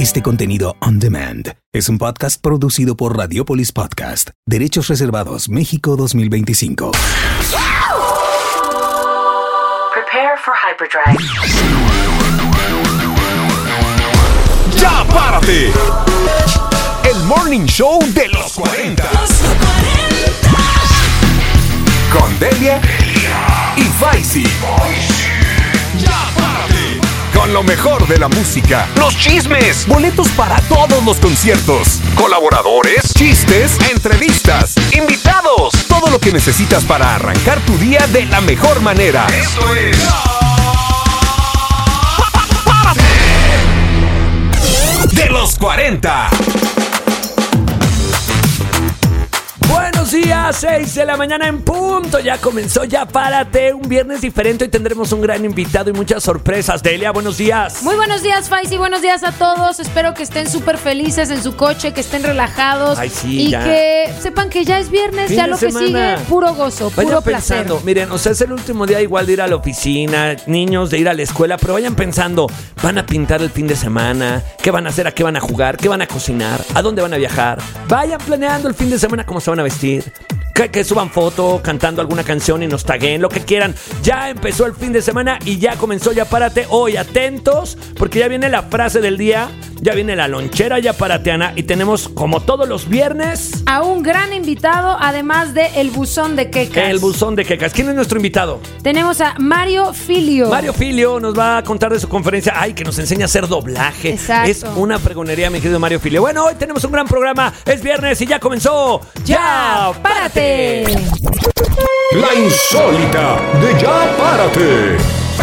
Este contenido on demand es un podcast producido por Radiopolis Podcast. Derechos reservados México 2025. Prepare for hyperdrive. ¡Ya párate! El morning show de los 40. Con Delia y Faisy. ¡Ya párate! Con lo mejor de la música, los chismes, boletos para todos los conciertos, colaboradores, chistes, entrevistas, invitados, todo lo que necesitas para arrancar tu día de la mejor manera. Esto es ¡Párate! De los 40. Buenos días, 6 de la mañana en punto. Ya comenzó, ya párate. Un viernes diferente. Hoy tendremos un gran invitado y muchas sorpresas. Delia, buenos días. Muy buenos días, Faisy. Buenos días a todos. Espero que estén súper felices en su coche, que estén relajados. Ay, sí, y ya. que sepan que ya es viernes, Fin ya de lo que semana. sigue, puro gozo, Vayan puro pensando, placer. miren, o sea, es el último día igual de ir a la oficina, niños de ir a la escuela, pero vayan pensando, ¿van a pintar el fin de semana? ¿Qué van a hacer? ¿A qué van a jugar? ¿Qué van a cocinar? ¿A dónde van a viajar? Vayan planeando el fin de semana cómo se van a vestir. Que suban foto, cantando alguna canción y nos taguen, lo que quieran. Ya empezó el fin de semana y ya comenzó Ya Párate. Hoy atentos, porque ya viene la frase del día, ya viene la lonchera ya parateana y tenemos, como todos los viernes, A un gran invitado, además de El Buzón de Quecas. el buzón de quecas. ¿Quién es nuestro invitado? Tenemos a Mario Filio. Mario Filio nos va a contar de su conferencia. Ay, que nos enseña a hacer doblaje. Exacto. Es una pregonería, mi querido Mario Filio. Bueno, hoy tenemos un gran programa. Es viernes y ya comenzó. ¡Ya Párate! La insólita de Ya Párate.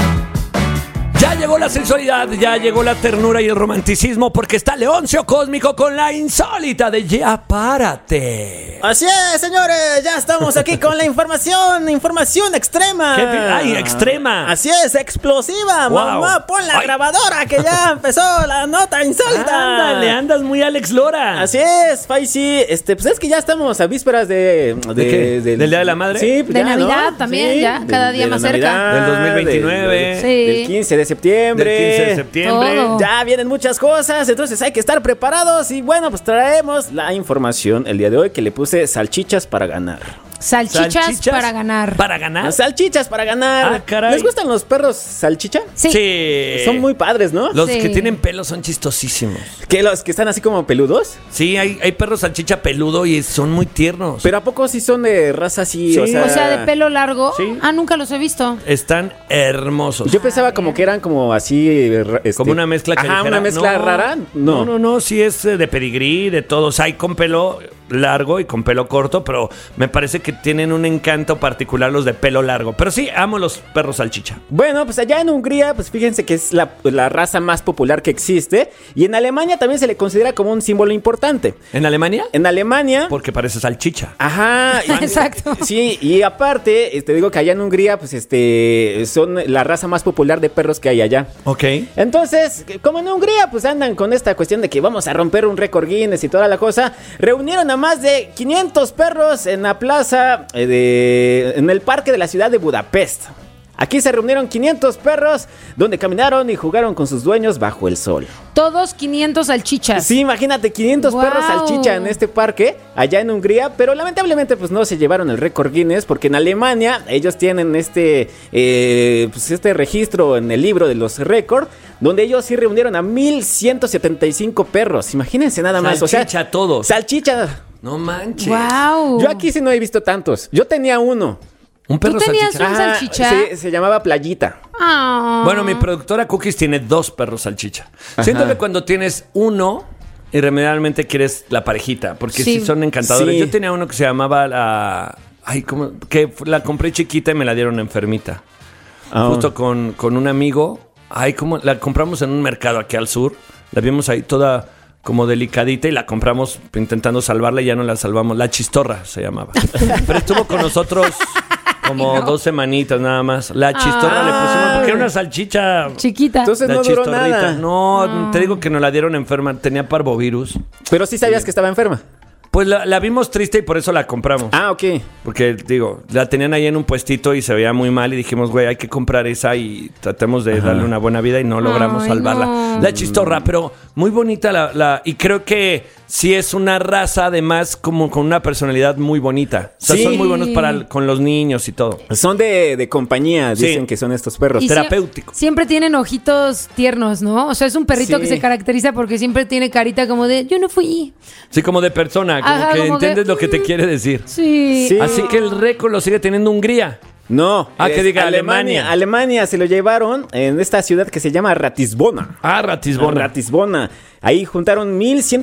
Ya llegó la sensualidad, ya llegó la ternura y el romanticismo, porque está Leoncio Cósmico con la insólita de Ya Párate. Así es, señores, ya estamos aquí con la información extrema. ¡Ay, extrema! Así es, explosiva. Wow. Mamá, pon la Ay. grabadora que ya empezó la nota insólita. Ándale, andas muy Alex Lora. Así es, Faisy, pues es que ya estamos a vísperas ¿De qué? ¿Del Día de la Madre? Sí, pues De ya, Navidad ¿no? también, Sí, ya, cada día de la más cerca. Navidad, Del 2029. Sí. Del 15 de septiembre. Del 15 de septiembre. Todo. Ya vienen muchas cosas, entonces hay que estar preparados. Y bueno, pues traemos la información el día de hoy que le puse salchichas para ganar. Salchichas para ganar. ¿Para ganar? Salchichas para ganar. Ah, caray. ¿Les gustan los perros salchicha? Sí. Son muy padres, ¿no? Los Sí. que tienen pelo son chistosísimos. Que los que están así como peludos. Sí, hay perros salchicha peludo y son muy tiernos. Pero ¿a poco sí son de raza así? Sí. O sea, de pelo largo. Sí. Ah, nunca los he visto. Están hermosos. Yo pensaba como que eran como así... Como una mezcla Ajá, callejera. una mezcla No. rara. No, sí es de pedigrí, de todos. Hay con pelo largo y con pelo corto, pero me parece que tienen un encanto particular los de pelo largo. Pero sí, amo los perros salchicha. Bueno, pues allá en Hungría, pues fíjense que es la raza más popular que existe. Y en Alemania también se le considera como un símbolo importante. ¿En Alemania? En Alemania... Porque parece salchicha. Ajá. Exacto. Sí, y aparte, te digo que allá en Hungría, pues son la raza más popular de perros que hay allá. Ok. Entonces, como en Hungría, pues andan con esta cuestión de que vamos a romper un récord Guinness y toda la cosa, reunieron a más de 500 perros en la plaza en el parque de la ciudad de Budapest. Aquí se reunieron 500 perros donde caminaron y jugaron con sus dueños bajo el sol. Todos 500 salchichas. Sí, imagínate, 500 Wow. perros salchicha en este parque, allá en Hungría, pero lamentablemente pues no se llevaron el récord Guinness porque en Alemania ellos tienen este registro en el libro de los récords, donde ellos sí reunieron a 1175 perros, imagínense nada más. Salchicha todos. Salchicha. No manches. Wow. Yo aquí sí no he visto tantos, yo tenía uno. Un perro ¿Tú tenías salchicha. un salchicha? Se llamaba Playita. Ah. Bueno, mi productora Cookies tiene 2 perros salchicha. Siento que cuando tienes uno, irremediablemente quieres la parejita, porque sí, Sí. son encantadores. Sí. Yo tenía uno que se llamaba que la compré chiquita y me la dieron enfermita. Justo con un amigo. Como la compramos en un mercado aquí al sur. La vimos ahí toda como delicadita y la compramos intentando salvarla y ya no la salvamos. La Chistorra se llamaba. Pero estuvo con nosotros como 2 semanitas nada más. La Chistorra le pusimos porque era una salchicha Chiquita. Entonces la no duró chistorrita. nada. No, te digo que nos la dieron enferma. Tenía parvovirus. Pero sí sabías que estaba enferma. Pues la vimos triste y por eso la compramos. Ah, ok. Porque, digo, la tenían ahí en un puestito y se veía muy mal y dijimos, güey, hay que comprar esa y tratemos de darle una buena vida y no logramos Ay, salvarla. no. La chistorra, pero muy bonita y creo que sí es una raza además como con una personalidad muy bonita. O sea, Sí. son muy buenos con los niños y todo. Son de compañía, Sí. dicen que son estos perros. Y terapéutico. Siempre tienen ojitos tiernos, ¿no? O sea, es un perrito Sí. que se caracteriza porque siempre tiene carita como de, yo no fui. Sí, como de persona, como Ajá, que como entiendes que, lo que te quiere decir. Sí. Sí. Así que el récord lo sigue teniendo Hungría. No. Ah, que es diga Alemania. Alemania se lo llevaron en esta ciudad que se llama Ratisbona. Ah, Ratisbona. Ratisbona. Ahí juntaron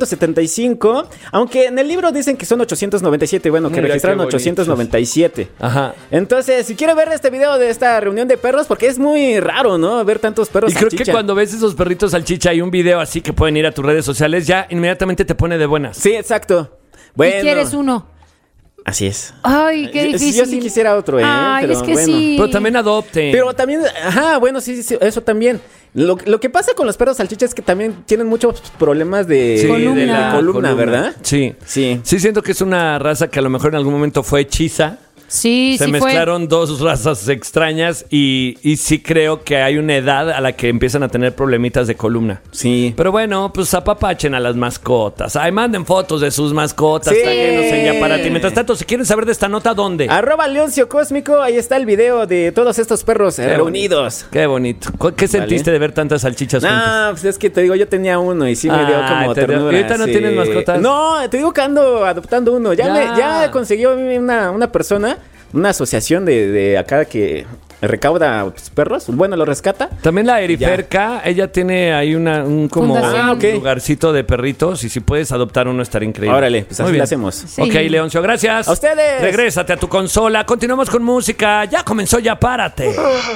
1,175, aunque en el libro dicen que son 897, bueno, que Mira, registraron qué bonitos. 897. Ajá. Entonces, si quiere ver este video de esta reunión de perros, porque es muy raro, ¿no? Ver tantos perros Y creo que salchicha. cuando ves esos perritos salchicha y un video así que pueden ir a tus redes sociales, ya inmediatamente te pone de buenas. Sí, exacto. Bueno, Y quieres uno. así es. Ay, qué difícil. Yo sí quisiera otro, Ay, pero es que bueno. sí. Pero también adopten. Pero también, ajá, bueno, sí, eso también. Lo que pasa con los perros salchichas es que también tienen muchos problemas de, Sí, Columna. de la columna, ¿verdad? Sí. Sí. Sí, siento que es una raza que a lo mejor en algún momento fue hechiza. Sí, Se sí mezclaron dos razas extrañas y sí creo que hay una edad a la que empiezan a tener problemitas de columna. Sí. Pero bueno, pues apapachen a las mascotas. Ay, manden fotos de sus mascotas. Sí. Taguenos en Ya Para Ti. Mientras tanto, si quieren saber de esta nota, ¿dónde? @Leoncio Cósmico, ahí está el video de todos estos perros reunidos. Qué bonito. ¿Qué sentiste de ver tantas salchichas juntas? No, pues es que te digo, yo tenía uno y sí me dio Ah, como te dio- ternura. ¿Y ahorita no sí. tienes mascotas? No, te digo que ando adoptando uno. Ya consiguió una persona, una asociación de acá que recauda pues, perros. Bueno, lo rescata. También la Eriferca, ella tiene ahí un como Fundación. Ah, ok. lugarcito de perritos y si puedes adoptar uno estaría increíble. Órale, pues Muy así bien. lo hacemos. Sí. Ok, Leoncio, gracias. A ustedes. Regrésate a tu consola. Continuamos con música. Ya comenzó, Ya Párate.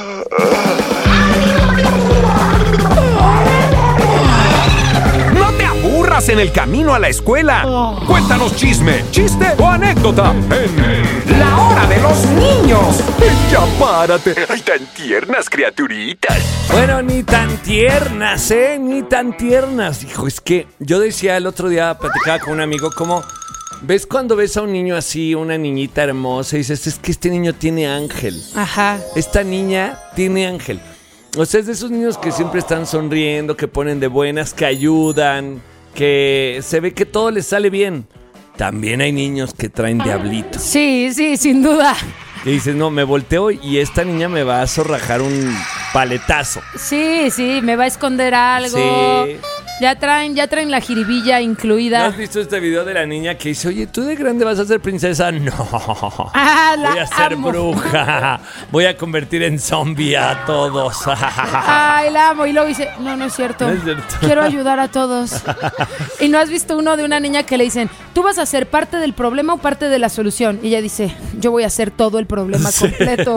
No te aburras en el camino a la escuela. Cuéntanos chisme, chiste o anécdota en La Hora de los Niños. Ya párate. Ay, tan tiernas criaturitas. Bueno, ni tan tiernas, ¿eh? Ni tan tiernas. Hijo, es que yo decía el otro día, platicaba con un amigo, como... ¿Ves cuando ves a un niño así, una niñita hermosa, y dices, es que este niño tiene ángel? Ajá. Esta niña tiene ángel. O sea, es de esos niños que siempre están sonriendo, que ponen de buenas, que ayudan, que se ve que todo les sale bien. También hay niños que traen diablito. Sí, sí, sin duda. Y dices, no, me volteo y esta niña me va a zorrajar un paletazo. Sí, sí, me va a esconder algo. Sí. Ya traen la jiribilla ¿No incluida. has visto este video de la niña que dice, oye, ¿tú de grande vas a ser princesa? No. Ah, la Voy a ser amo. bruja. Voy a convertir en zombie a todos. Ay, la amo. Y luego dice, no es cierto. No es cierto. Quiero ayudar a todos. ¿Y no has visto uno de una niña que le dicen, tú vas a ser parte del problema o parte de la solución? Y ella dice, yo voy a ser todo el problema completo.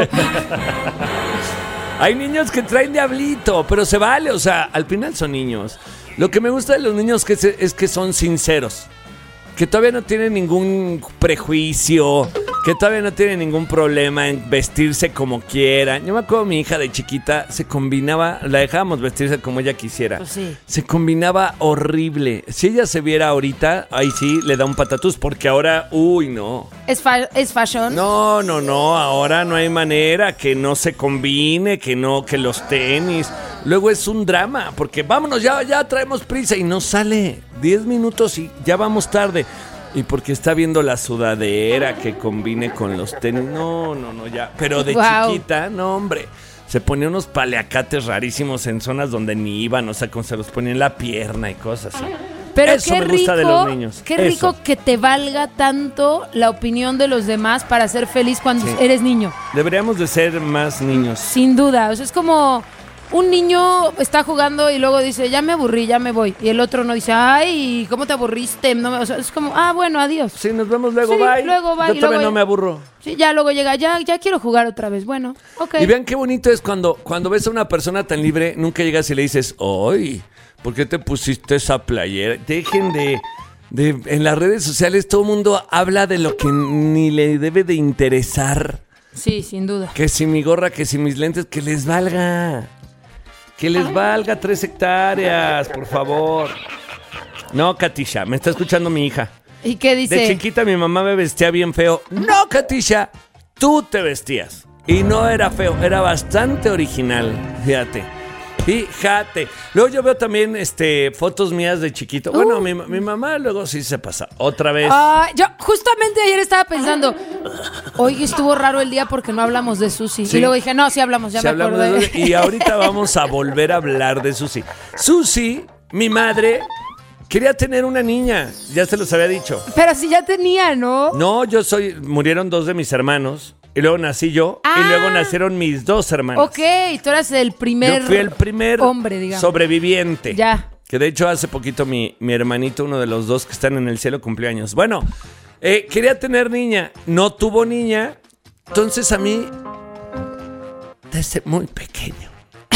Hay niños que traen diablito, pero se vale, o sea, al final son niños. Lo que me gusta de los niños es que son sinceros, que todavía no tienen ningún prejuicio, que todavía no tienen ningún problema en vestirse como quieran. Yo me acuerdo, mi hija de chiquita se combinaba, la dejábamos vestirse como ella quisiera. Pues sí. Se combinaba horrible. Si ella se viera ahorita, ahí sí le da un patatús, porque ahora, uy, no. ¿Es fashion? No, ahora no hay manera que no se combine, que los tenis. Luego es un drama, porque vámonos, ya traemos prisa y no sale 10 minutos y ya vamos tarde. Y porque está viendo la sudadera que combine con los tenis. No, ya. Pero de Wow. chiquita, no, hombre. Se ponía unos paliacates rarísimos en zonas donde ni iban, o sea, como se los ponía en la pierna y cosas así. Pero Eso qué me rico, gusta de los niños. qué rico Eso. que te valga tanto la opinión de los demás para ser feliz cuando Sí. eres niño. Deberíamos de ser más niños. Sin duda, o sea, es como un niño está jugando y luego dice, ya me aburrí, ya me voy. Y el otro no dice, ay, ¿cómo te aburriste? No o sea, es como, bueno, adiós. Sí, nos vemos luego, Sí, bye. luego bye, Yo y todavía luego no me aburro. Sí, ya luego llega, ya quiero jugar otra vez. Bueno, ok. Y vean qué bonito es cuando ves a una persona tan libre, nunca llegas y le dices, ¡ay! ¿Por qué te pusiste esa playera? Dejen de en las redes sociales todo el mundo habla de lo que ni le debe de interesar. Sí, sin duda. Que si mi gorra, que si mis lentes, que les valga. Que les valga 3 hectáreas, por favor. No, Katisha, me está escuchando mi hija. ¿Y qué dice? De chiquita mi mamá me vestía bien feo. No, Katisha, tú te vestías. Y no era feo, era bastante original. Fíjate. Luego yo veo también fotos mías de chiquito. Bueno, mi mamá luego sí se pasa. Otra vez. Yo justamente ayer estaba pensando, hoy estuvo raro el día porque no hablamos de Susi. Sí. Y luego dije, no, sí hablamos, ya Sí, me hablamos acordé. y ahorita vamos a volver a hablar de Susi. Susi, mi madre, quería tener una niña. Ya se los había dicho. Pero si ya tenía, ¿no? No, murieron 2 de mis hermanos. Y luego nací yo. Ah. Y luego nacieron mis 2 hermanas. Ok, tú eras el primer Yo fui el primer hombre, digamos. sobreviviente. Ya. Que de hecho hace poquito mi hermanito, uno de los 2 que están en el cielo, cumplió años. Bueno, quería tener niña. No tuvo niña. Entonces a mí, desde muy pequeño,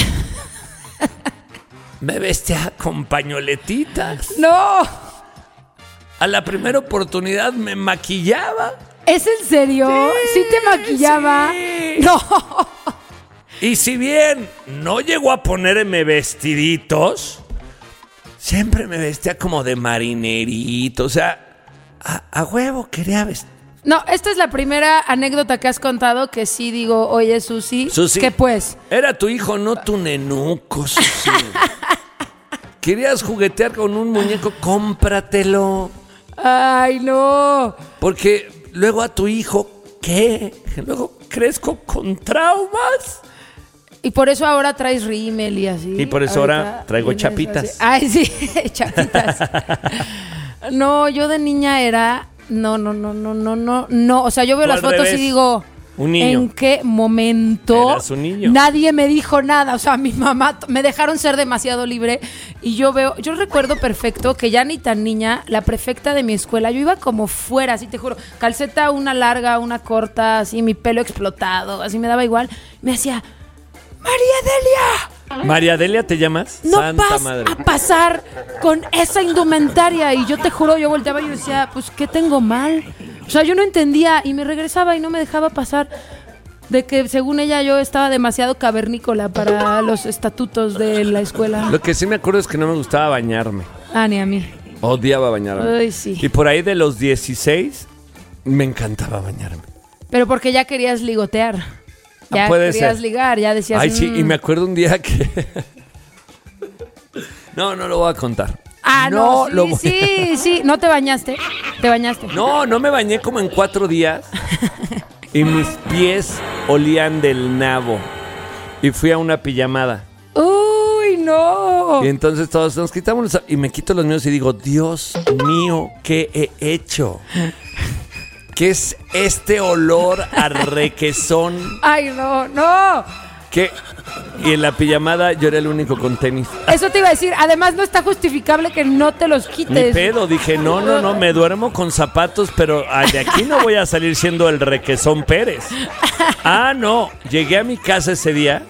me vestía con pañoletitas. ¡No! A la primera oportunidad me maquillaba. ¿Es en serio? ¿Sí te maquillaba? Sí. No. Y si bien no llegó a ponerme vestiditos, siempre me vestía como de marinerito. O sea, a huevo quería vestir. No, esta es la primera anécdota que has contado que sí digo, oye, Susi, ¿qué pues? Era tu hijo, no tu nenuco, Susi. Querías juguetear con un muñeco, cómpratelo. Ay, no. Porque luego a tu hijo, ¿qué? Luego crezco con traumas. Y por eso ahora traes rímel y así. Y por eso ahora Ahorita traigo vienes chapitas. así. Ay, sí, chapitas. No, yo de niña era... No. O sea, yo veo Tú las al fotos revés. y digo... Un niño. ¿En qué momento Eras un niño. nadie me dijo nada? O sea, mi mamá me dejaron ser demasiado libre. Y yo recuerdo perfecto que ya ni tan niña, la prefecta de mi escuela, yo iba como fuera, así te juro, calceta, una larga, una corta, así mi pelo explotado, así me daba igual. Me decía, María Delia, ¿María Delia te llamas? no Santa vas madre. a pasar con esa indumentaria. Y yo te juro, yo volteaba y yo decía, pues, ¿qué tengo mal? O sea, yo no entendía y me regresaba y no me dejaba pasar. De que según ella yo estaba demasiado cavernícola para los estatutos de la escuela. Lo que sí me acuerdo es que no me gustaba bañarme. Ah, ni a mí. Odiaba bañarme. Ay, sí. Y por ahí de los 16 me encantaba bañarme. Pero porque ya querías ligotear. Ya puede querías ser. ligar, ya decías... Ay, sí, y me acuerdo un día que... No lo voy a contar. Ah, no, lo voy- sí. ¿No te bañaste? ¿Te bañaste? No me bañé como en 4 días. Y mis pies olían del nabo. Y fui a una pijamada. ¡Uy, no! Y entonces todos nos quitamos y me quito los míos y digo, Dios mío, ¿qué he hecho? ¿Qué es este olor a requesón? ¡Ay, no! ¿Qué? Y en la pijamada yo era el único con tenis. Eso te iba a decir. Además, no está justificable que no te los Ni quites. pedo, dije, no, me duermo con zapatos, pero de aquí no voy a salir siendo el requesón Pérez. Ah, no, llegué a mi casa ese día,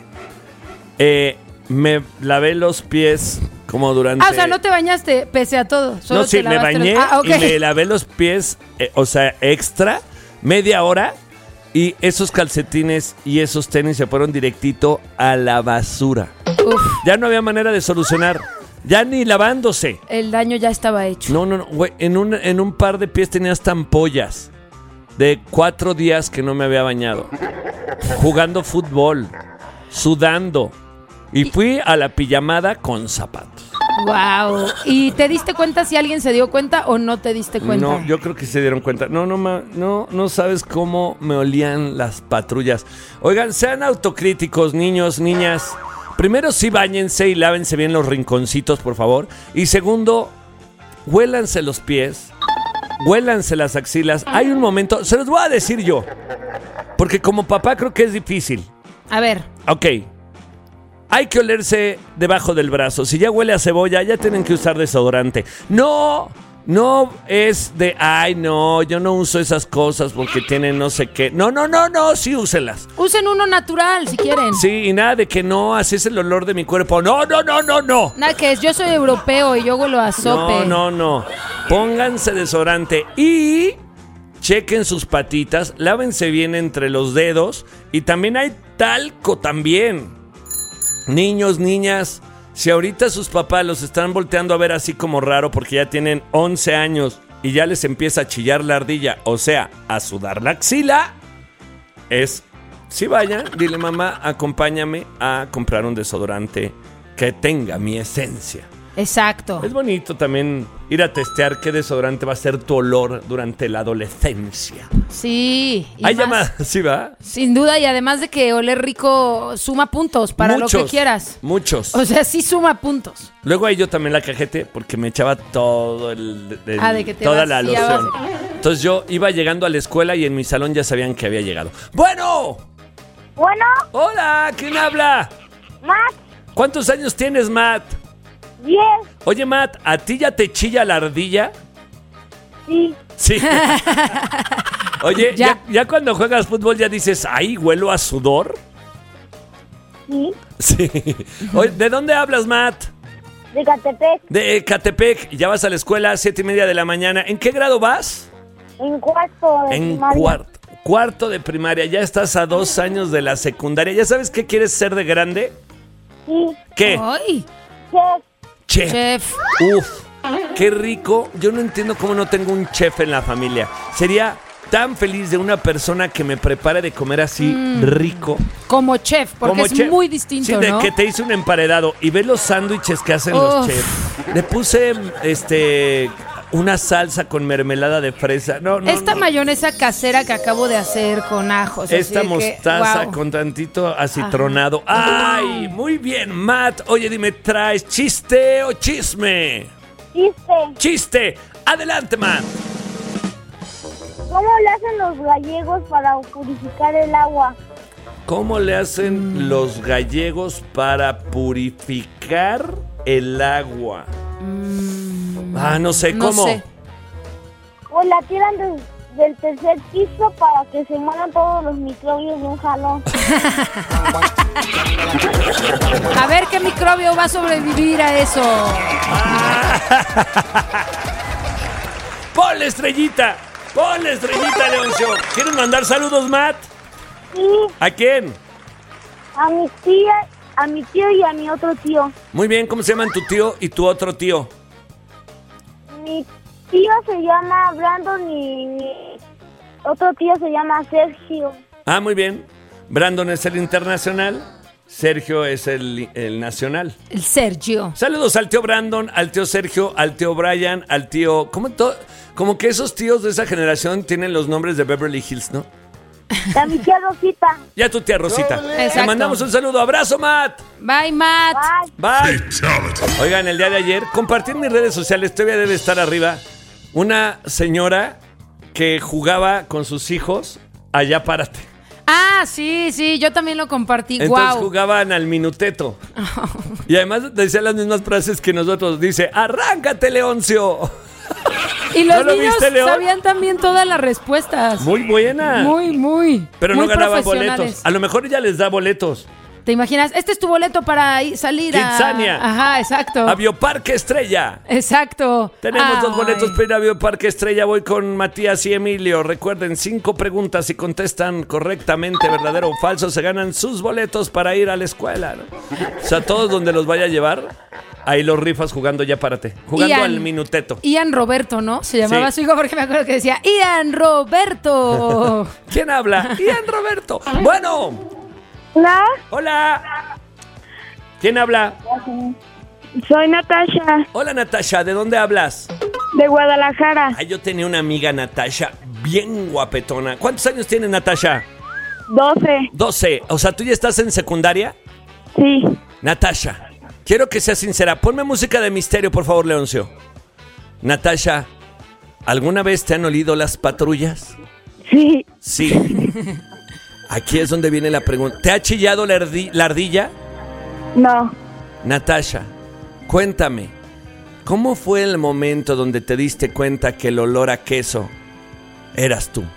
me lavé los pies como durante... Ah, o sea, no te bañaste pese a todo. Solo No, sí, te me lavaste bañé ok. y me lavé los pies, o sea, extra, media hora, y esos calcetines y esos tenis se fueron directito a la basura. Uf, Ya no había manera de solucionar, ya ni lavándose. el daño ya estaba hecho. No, güey, en un par de pies tenía hasta ampollas de 4 días que no me había bañado, jugando fútbol, sudando, y fui a la pijamada con zapatos. Wow. ¿Y te diste cuenta si alguien se dio cuenta o no te diste cuenta? No, yo creo que se dieron cuenta. No sabes cómo me olían las patrullas. Oigan, sean autocríticos, niños, niñas. Primero, sí, báñense y lávense bien los rinconcitos, por favor. Y segundo, huélanse los pies, huélanse las axilas. Hay un momento, se los voy a decir yo, porque como papá creo que es difícil. A ver. Ok. Hay que olerse debajo del brazo. Si ya huele a cebolla, ya tienen que usar desodorante. No es de, ay, no, yo no uso esas cosas porque tienen no sé qué. No, sí úselas. Usen uno natural si quieren. Sí, y nada de que no, así es el olor de mi cuerpo. No. Nada que es, yo soy europeo y yo huelo a sope. No. Pónganse desodorante y chequen sus patitas, lávense bien entre los dedos y también hay talco también. Niños, niñas, si ahorita sus papás los están volteando a ver así como raro porque ya tienen 11 años y ya les empieza a chillar la ardilla, o sea, a sudar la axila, si vayan, dile mamá, acompáñame a comprar un desodorante que tenga mi esencia. Exacto. Es bonito también ir a testear qué desodorante va a ser tu olor durante la adolescencia. Sí. Hay llamadas, ¿sí va? Sin duda, y además de que oler rico suma puntos para lo que quieras. Muchos. O sea, sí suma puntos. Luego ahí yo también la cajete porque me echaba todo de que te toda la vaciabas. loción. Entonces yo iba llegando a la escuela y en mi salón ya sabían que había llegado. ¡Bueno! Bueno, ¡Hola! ¿Quién habla? Matt, ¿Cuántos años tienes, Matt? 10, Oye, Matt, ¿a ti ya te chilla la ardilla? sí, Sí. Oye, Ya. ya cuando juegas fútbol ya dices, ¡ay, huelo a sudor! sí, Sí. Oye, ¿de dónde hablas, Matt? de Catepec, De Catepec. Ya vas a la escuela a 7:30 de la mañana. ¿En qué grado vas? en cuarto de En primaria. cuarto de primaria. Ya estás a 2 años de la secundaria. ¿Ya sabes qué quieres ser de grande? Sí, ¿Qué? ¡Ay! chef, Chef. Chef. Uf, qué rico. Yo no entiendo cómo no tengo un chef en la familia. Sería tan feliz de una persona que me prepare de comer así rico. Como chef, porque Como es chef. muy distinto, Sí, de ¿no? que te hice un emparedado y ves los sándwiches que hacen los Uf. chefs. Le puse una salsa con mermelada de fresa. No, Esta mayonesa casera que acabo de hacer con ajos. así Esta de que, mostaza wow. con tantito acitronado. ¡Ay! Muy bien, Matt. Oye, dime, ¿traes chiste o chisme? chiste. ¡Chiste! ¡Adelante, Matt! ¿Cómo le hacen los gallegos para purificar el agua? ¿Cómo le hacen los gallegos para purificar el agua? No sé, No ¿cómo? sé. Pues la tiran del tercer piso para que se mueran todos los microbios de un jalón. A ver qué microbio va a sobrevivir a eso. ¡Ponle estrellita! ¡Ponle estrellita, Leoncio! ¿Quieres mandar saludos, Matt? Sí, ¿A quién? a mi tía, a mi tío y a mi otro tío. Muy bien, ¿cómo se llaman tu tío y tu otro tío? Mi tío se llama Brandon y mi otro tío se llama Sergio. Ah, muy bien. Brandon es el internacional, Sergio es el nacional. El Sergio. Saludos al tío Brandon, al tío Sergio, al tío Brian, al tío... Como que esos tíos de esa generación tienen los nombres de Beverly Hills, ¿no? A mi tía Rosita. Y a tu tía Rosita. Le Exacto. mandamos un saludo. ¡Abrazo, Matt! Bye, Matt. Bye. Bye. Oigan, el día de ayer compartí en mis redes sociales, todavía debe estar arriba, una señora que jugaba con sus hijos allá párate. Ah, sí, yo también lo compartí. Entonces Wow. jugaban al minuteto. Y además decía las mismas frases que nosotros. Dice, ¡arráncate, Leoncio! Y los ¿No lo niños viste, León? sabían también todas las respuestas. Muy buena. Muy. Pero muy no ganaban profesionales. boletos. A lo mejor ella les da boletos. ¿Te imaginas? Este es tu boleto para salir Kidsania. Ajá, exacto. A Bioparque Estrella. Exacto. Tenemos 2 Ay. boletos para ir a Bioparque Estrella. Voy con Matías y Emilio. Recuerden, 5 preguntas. Si contestan correctamente, verdadero o falso, se ganan sus boletos para ir a la escuela, ¿no? O sea, todos donde los vaya a llevar, ahí los rifas jugando ya párate. Jugando Ian. al minuteto. Ian Roberto, ¿no? Se llamaba Sí. su hijo porque me acuerdo que decía Ian Roberto. ¿Quién habla? Ian Roberto. Bueno. Hola, Hola. ¿Quién habla? soy Natasha Hola, Natasha. ¿De dónde hablas? de Guadalajara. Ay, yo tenía una amiga, Natasha, bien guapetona. ¿Cuántos años tienes, Natasha? 12. 12. O sea, ¿tú ya estás en secundaria? Sí, Natasha, quiero que seas sincera. Ponme música de misterio, por favor, Leoncio. Natasha, ¿alguna vez te han olido las patrullas? sí, Sí. Aquí es donde viene la pregunta. ¿Te ha chillado la ardilla? no. Natasha, cuéntame, ¿cómo fue el momento donde te diste cuenta que el olor a queso eras tú?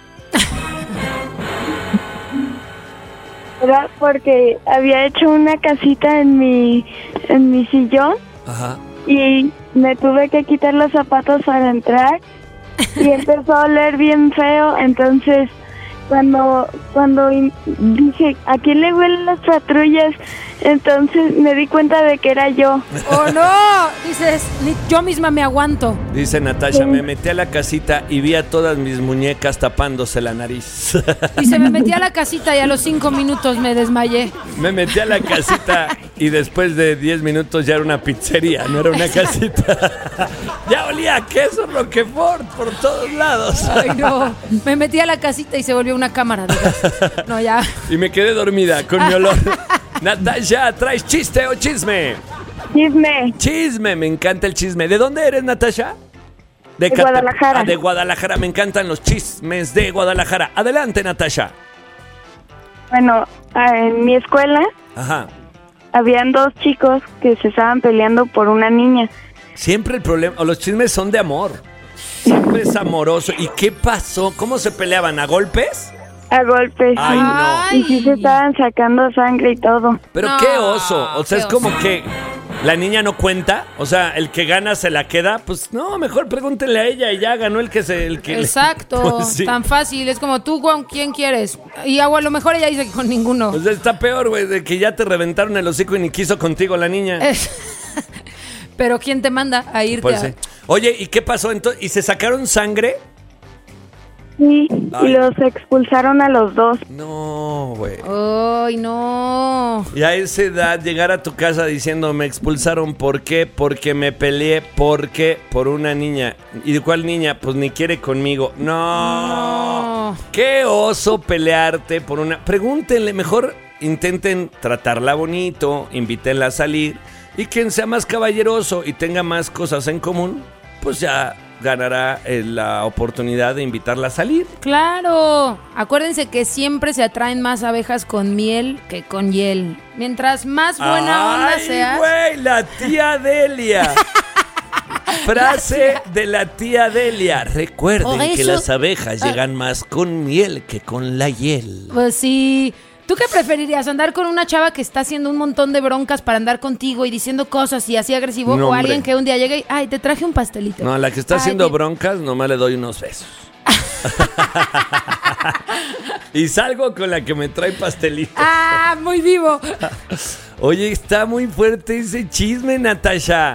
Era porque había hecho una casita en mi sillón Ajá. y me tuve que quitar los zapatos para entrar y empezó a oler bien feo, entonces cuando dije, ¿a quién le huelen las patrullas? Entonces me di cuenta de que era yo. ¡Oh, no! Dices, yo misma me aguanto. Dice Natasha, me metí a la casita y vi a todas mis muñecas tapándose la nariz. Dice, me metí a la casita y a los 5 minutos me desmayé. Me metí a la casita y después de 10 minutos ya era una pizzería, no era una casita. Ya olía a queso Roquefort por todos lados. Ay, no. Me metí a la casita y se volvió una cámara de gas. No, ya. Y me quedé dormida con mi olor. Natasha, ¿traes chiste o chisme? Chisme. Chisme, me encanta el chisme. ¿De dónde eres, Natasha? De Guadalajara. Ah, de Guadalajara, me encantan los chismes de Guadalajara. Adelante, Natasha. Bueno, en mi escuela Ajá. habían 2 chicos que se estaban peleando por una niña. Siempre el problema, o los chismes son de amor. Siempre es amoroso. ¿Y qué pasó? ¿Cómo se peleaban? ¿A golpes? A golpes. Ay, no. Y sí se estaban sacando sangre y todo. Pero No, qué oso. O sea, qué es como oso. que la niña no cuenta. O sea, el que gana se la queda. Pues no, mejor pregúntenle a ella y ya ganó el que se. El que Exacto, Pues sí. tan fácil. Es como tú, con quién quieres. Y a lo mejor ella dice que con ninguno. O sea, está peor, güey, de que ya te reventaron el hocico y ni quiso contigo la niña. Pero ¿quién te manda a irte Pues a... sí. Oye, ¿y qué pasó entonces? ¿Y se sacaron sangre? Sí, Ay. y los expulsaron a los 2. No, güey. ¡Ay, no! Y a esa edad llegar a tu casa diciendo me expulsaron, ¿por qué? Porque me peleé, ¿por qué? Por una niña. ¿Y de cuál niña? Pues ni quiere conmigo. No. No. Qué oso pelearte por una... Pregúntenle, mejor intenten tratarla bonito, invítenla a salir. Y quien sea más caballeroso y tenga más cosas en común, pues ya ganará la oportunidad de invitarla a salir. ¡Claro! Acuérdense que siempre se atraen más abejas con miel que con hiel. Mientras más buena onda seas... ¡Ay, güey! La tía Delia. Frase de la tía Delia. Recuerden Por que eso- las abejas llegan más con miel que con la hiel. Pues sí. ¿Tú qué preferirías? ¿Andar con una chava que está haciendo un montón de broncas para andar contigo y diciendo cosas y así agresivo? No, ¿O hombre. alguien que un día llegue y, ay, te traje un pastelito? No, la que está Ay, haciendo te- broncas, nomás le doy unos besos. Y salgo con la que me trae pastelito. ¡Ah, muy vivo! Oye, está muy fuerte ese chisme, Natasha.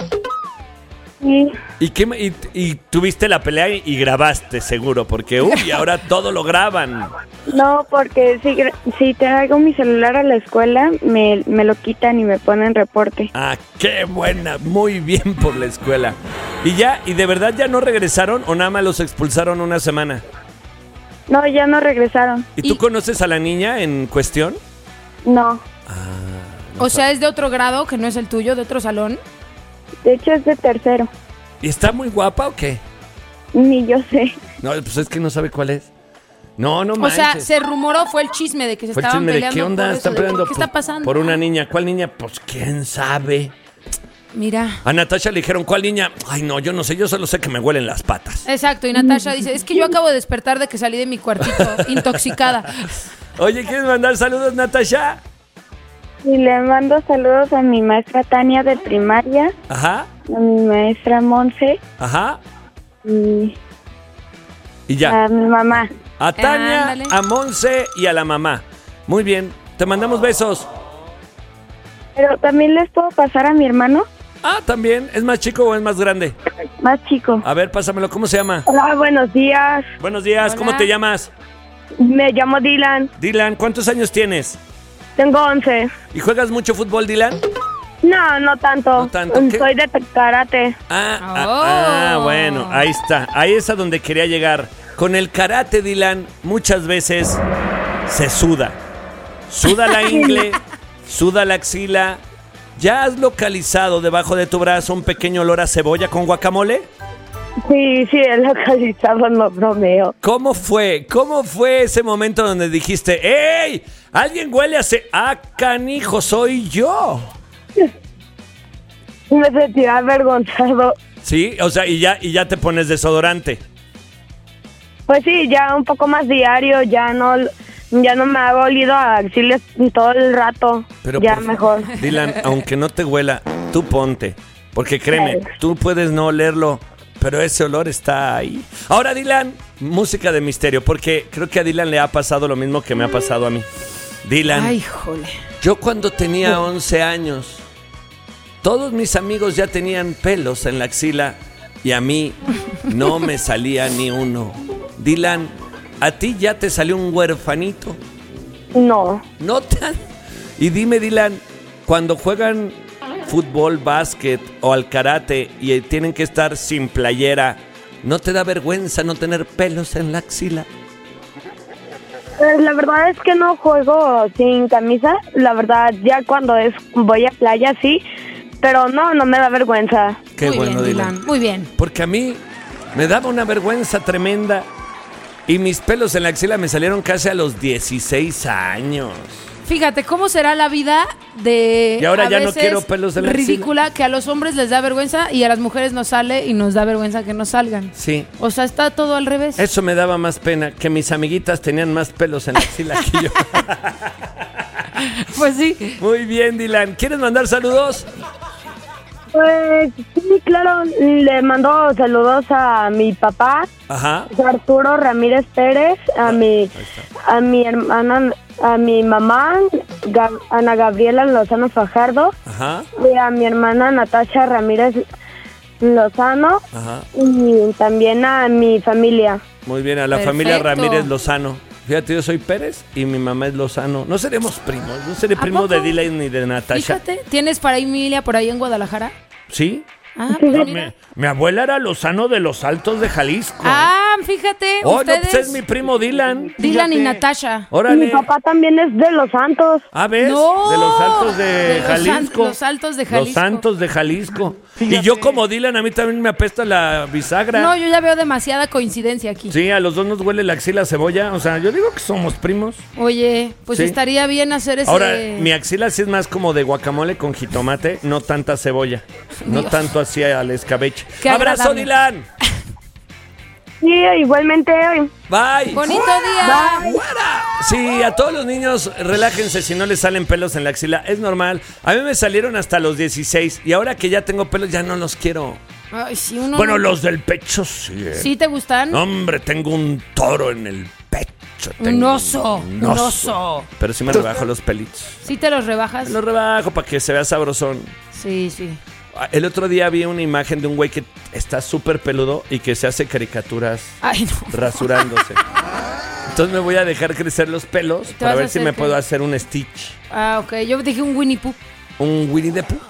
Sí. ¿Y qué y tuviste la pelea y grabaste, seguro? Porque, uy, ahora todo lo graban. No, porque si traigo mi celular a la escuela, me lo quitan y me ponen reporte. Ah, qué buena, muy bien por la escuela. ¿Y de verdad ya no regresaron o nada más los expulsaron una semana? No, ya no regresaron. ¿Y tú conoces a la niña en cuestión? No, O sea, es de otro grado, que no es el tuyo, de otro salón. de hecho es de 3º. ¿Y está muy guapa o qué? Ni yo sé. No, pues es que no sabe cuál es. No, no O manches. sea, se rumoró, fue el chisme de que se Fue el estaban chisme de peleando. qué onda, por eso, están de peleando ¿Qué está pasando? por una niña. ¿Cuál niña? Pues quién sabe. Mira. A Natasha le dijeron, ¿cuál niña? Ay, no, yo no sé, yo solo sé que me huelen las patas. Exacto, y Natasha dice, es que yo acabo de despertar de que salí de mi cuartito intoxicada. Oye, ¿quieres mandar saludos, Natasha? Y le mando saludos a mi maestra Tania de primaria, Ajá, a mi maestra Monse ajá. y Y ya. a mi mamá. A Tania, Ándale. a Monse y a la mamá. Muy bien, te mandamos besos. Pero también les puedo pasar a mi hermano, Ah, también, ¿es más chico o es más grande? más chico. A ver, pásamelo, ¿cómo se llama? Hola, buenos días. Buenos días, Hola. ¿cómo te llamas? Me llamo Dylan. Dylan, ¿cuántos años tienes? Tengo 11. ¿Y juegas mucho fútbol, Dylan? No, no tanto. No tanto, ¿qué? Soy de karate. Oh. Bueno, ahí está. Ahí es a donde quería llegar. Con el karate, Dylan, muchas veces se suda. Suda la ingle, suda la axila. ¿Ya has localizado debajo de tu brazo un pequeño olor a cebolla con guacamole? Sí, he localizado, no bromeo. ¿Cómo fue? ¿Cómo fue ese momento donde dijiste, ¡ey! Alguien huele a ¡ah, canijo, soy yo! Me sentía avergonzado. Sí, o sea, y ya te pones desodorante. Pues sí, ya un poco más diario, ya no me hago olido a axilas todo el rato. Pero ya por mejor. Dylan, aunque no te huela, tú ponte. Porque créeme, Claro. tú puedes no olerlo, pero ese olor está ahí. Ahora, Dylan, música de misterio, porque creo que a Dylan le ha pasado lo mismo que me ha pasado a mí. Dylan, Ay, jole. yo cuando tenía 11 años, todos mis amigos ya tenían pelos en la axila y a mí no me salía ni uno. Dylan, ¿a ti ya te salió un huerfanito? No. No tan. Y dime, Dylan, cuando juegan fútbol, básquet o al karate y tienen que estar sin playera, ¿no te da vergüenza no tener pelos en la axila? La verdad es que no juego sin camisa. La verdad, ya cuando voy a playa, sí. Pero no me da vergüenza. Qué Muy bueno, bien, Dylan. Muy bien. Porque a mí me daba una vergüenza tremenda y mis pelos en la axila me salieron casi a los 16 años. Fíjate, ¿cómo será la vida de... Y ahora a ya no veces quiero pelos en la axila. ridícula, que a los hombres les da vergüenza y a las mujeres nos sale y nos da vergüenza que no salgan. Sí. O sea, está todo al revés. Eso me daba más pena, que mis amiguitas tenían más pelos en la axila que yo. Pues sí. Muy bien, Dylan. ¿Quieres mandar saludos? Pues sí, claro. Le mando saludos a mi papá, Ajá. Arturo Ramírez Pérez, a mi hermana, a mi mamá, Ana Gabriela Lozano Fajardo, Ajá. y a mi hermana Natasha Ramírez Lozano, Ajá. y también a mi familia. Muy bien, a la Perfecto. familia Ramírez Lozano. Fíjate, yo soy Pérez y mi mamá es Lozano. No seremos primos, no seré ¿A primo de poco? Dylan ni de Natasha. Fíjate, ¿tienes familia por ahí en Guadalajara? ¿Sí? Ah, pues No, mira. mi abuela era Lozano de los Altos de Jalisco. Ah, fíjate, Oh, no, ustedes... pues es mi primo Dylan. Dylan y Fíjate. Natasha. Mi Órale. papá también es de Los Santos. Ah, ¿ves? No, de los Altos de de Jalisco. los Altos de Jalisco. Los Santos de Jalisco. Y yo como Dylan, a mí también me apesta la bisagra. No, yo ya veo demasiada coincidencia aquí. Sí, a los dos nos huele la axila a cebolla. O sea, yo digo que somos primos. Oye, pues Sí. estaría bien hacer ese... Ahora, mi axila sí es más como de guacamole con jitomate, no tanta cebolla. No Dios. tanto así al escabeche. Qué ¡Abrazo, agradable. Dylan! Sí, igualmente. Bye. Bonito día. ¡Fuera! Sí, a todos los niños, relájense si no les salen pelos en la axila. Es normal. A mí me salieron hasta los 16 y ahora que ya tengo pelos ya no los quiero. Ay, sí, uno Bueno, no- los del pecho sí. ¿Sí te gustan? Hombre, tengo un toro en el pecho. Un tengo oso, un oso. Pero sí me rebajo los pelitos. ¿Sí te los rebajas? Me los rebajo para que se vea sabrosón. Sí, sí. El otro día vi una imagen de un güey que está súper peludo y que se hace caricaturas Ay, no. rasurándose. Entonces me voy a dejar crecer los pelos para vas a ver si hacer me qué? puedo hacer un Stitch. Ah, ok. Yo dije un Winnie Pooh. Un Winnie the Pooh.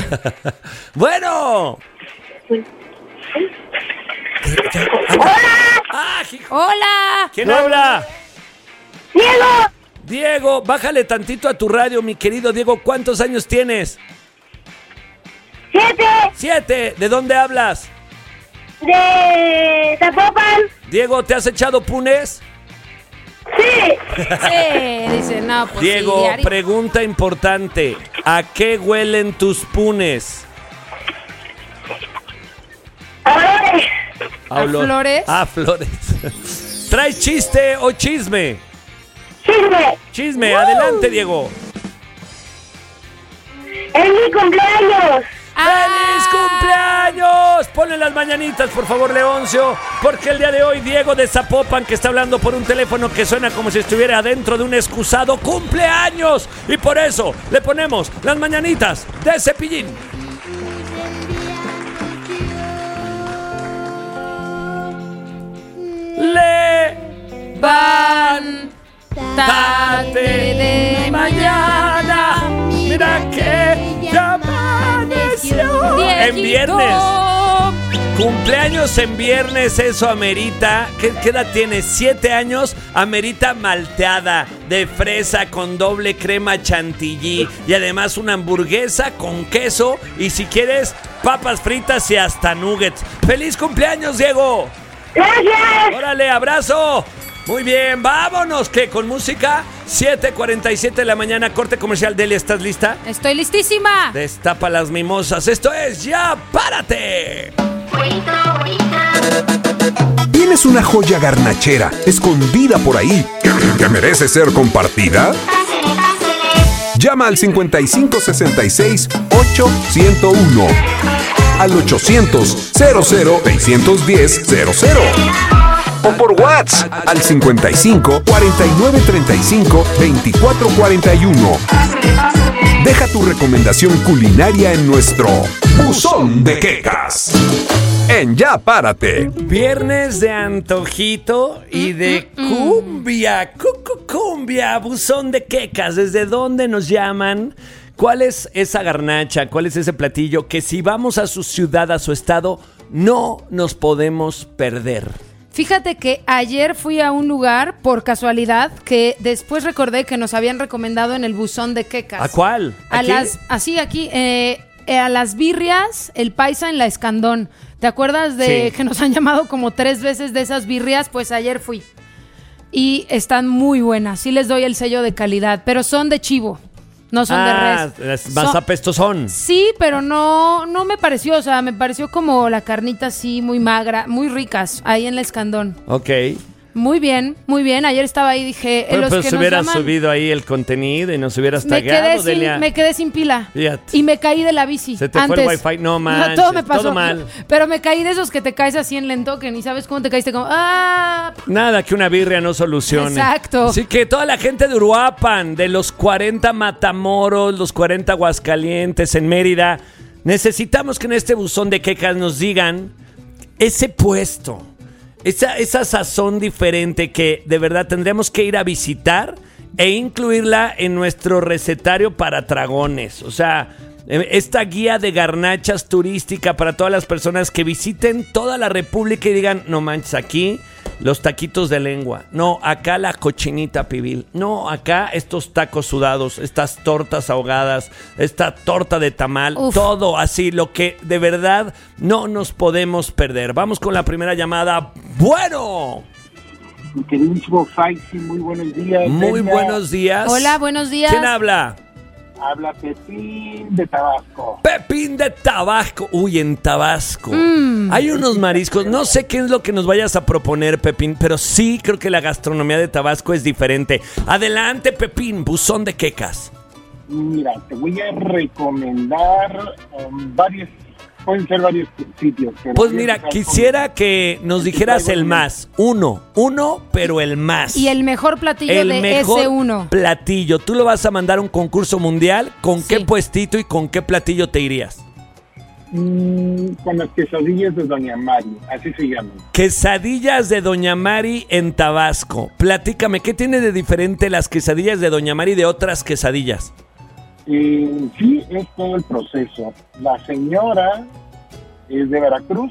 Bueno. ¡Ah, hijo! ¡Hola! ¿Quién habla? ¡Diego! Diego, bájale tantito a tu radio, mi querido Diego. ¿Cuántos años tienes? 7 7. ¿De dónde hablas? de Zapopan. Diego, ¿te has echado punes? Sí. Sí, dice, no, pues Diego, sí, diario. pregunta importante. ¿A qué huelen tus punes? A ver, flores? A flores. ¿Traes chiste o chisme? chisme. Chisme, adelante, Diego. Es mi cumpleaños. ¡Feliz cumpleaños! Ponle las mañanitas, por favor, Leoncio, porque el día de hoy Diego de Zapopan, que está hablando por un teléfono que suena como si estuviera adentro de un excusado, ¡cumpleaños! Y por eso le ponemos las mañanitas de Cepillín. Levántate de mañana, mira que ya amaneció. En viernes. Cumpleaños en viernes, eso amerita. ¿Qué edad tienes? 7 años. Amerita malteada de fresa con doble crema chantilly. Y además una hamburguesa con queso. Y si quieres, papas fritas y hasta nuggets. ¡Feliz cumpleaños, Diego! Gracias. ¡Órale, abrazo! Muy bien, vámonos, que con música 7:47 de la mañana, corte comercial. Delia, ¿estás lista? Estoy listísima. Destapa las mimosas. Esto es Ya Párate. ¿Tienes una joya garnachera escondida por ahí que merece ser compartida? Llama al 5566-8101. Al 800-00-610-00. o por WhatsApp al 55 49 35 24 41. Deja tu recomendación culinaria en nuestro Buzón de Quecas. En Ya Párate. Viernes de antojito y de cumbia. Cumbia, Buzón de Quecas. ¿Desde dónde nos llaman? ¿Cuál es esa garnacha? ¿Cuál es ese platillo que si vamos a su ciudad, a su estado, no nos podemos perder? Fíjate que ayer fui a un lugar, por casualidad, que después recordé que nos habían recomendado en el Buzón de Quecas. ¿A cuál? A las birrias, el paisa en la Escandón. ¿Te acuerdas de que nos han llamado como 3 veces de esas birrias? Pues ayer fui. Y están muy buenas. Sí les doy el sello de calidad, pero son de chivo. No son de res. Más apestosón. Sí, pero no me pareció. O sea, me pareció como la carnita así, muy magra, muy ricas, ahí en la Escandón. Ok. Muy bien, muy bien. Ayer estaba ahí y dije... Bueno, pues que se hubieras subido ahí el contenido y nos hubieras tagueado, Delia. Me quedé sin pila. Fíjate. Y me caí de la bici. Se te fue el wifi. No manches, todo me pasó. todo mal. Pero me caí de esos que te caes así en lento, que ni sabes cómo te caíste. Como, Nada que una birria no solucione. Exacto. Así que toda la gente de Uruapan, de los 40 Matamoros, los 40 Aguascalientes, en Mérida, necesitamos que en este Buzón de Quecas nos digan ese puesto, esa sazón diferente que de verdad tendremos que ir a visitar e incluirla en nuestro recetario para tragones. O sea, esta guía de garnachas turística para todas las personas que visiten toda la República y digan, no manches, aquí los taquitos de lengua, no, acá la cochinita pibil, no, acá estos tacos sudados, estas tortas ahogadas, esta torta de tamal, todo así, lo que de verdad no nos podemos perder. Vamos con la primera llamada. ¡Bueno! Mi queridísimo Faisy, muy buenos días. Muy buenos días. Hola, buenos días. ¿Quién habla? Habla Pepín de Tabasco. Pepín de Tabasco. Uy, en Tabasco. Hay unos mariscos. No sé qué es lo que nos vayas a proponer, Pepín, pero sí creo que la gastronomía de Tabasco es diferente. Adelante, Pepín, Buzón de Quecas. Mira, te voy a recomendar varios. Pueden ser varios sitios. Pues mira, quisiera que nos dijeras el más. Uno, pero el más. Y el mejor platillo ese uno. Platillo. Tú lo vas a mandar a un concurso mundial. ¿Con qué puestito y con qué platillo te irías? Con las quesadillas de Doña Mari, así se llaman. Quesadillas de Doña Mari en Tabasco. Platícame, ¿qué tiene de diferente las quesadillas de Doña Mari de otras quesadillas? Sí, es todo el proceso. La señora es de Veracruz.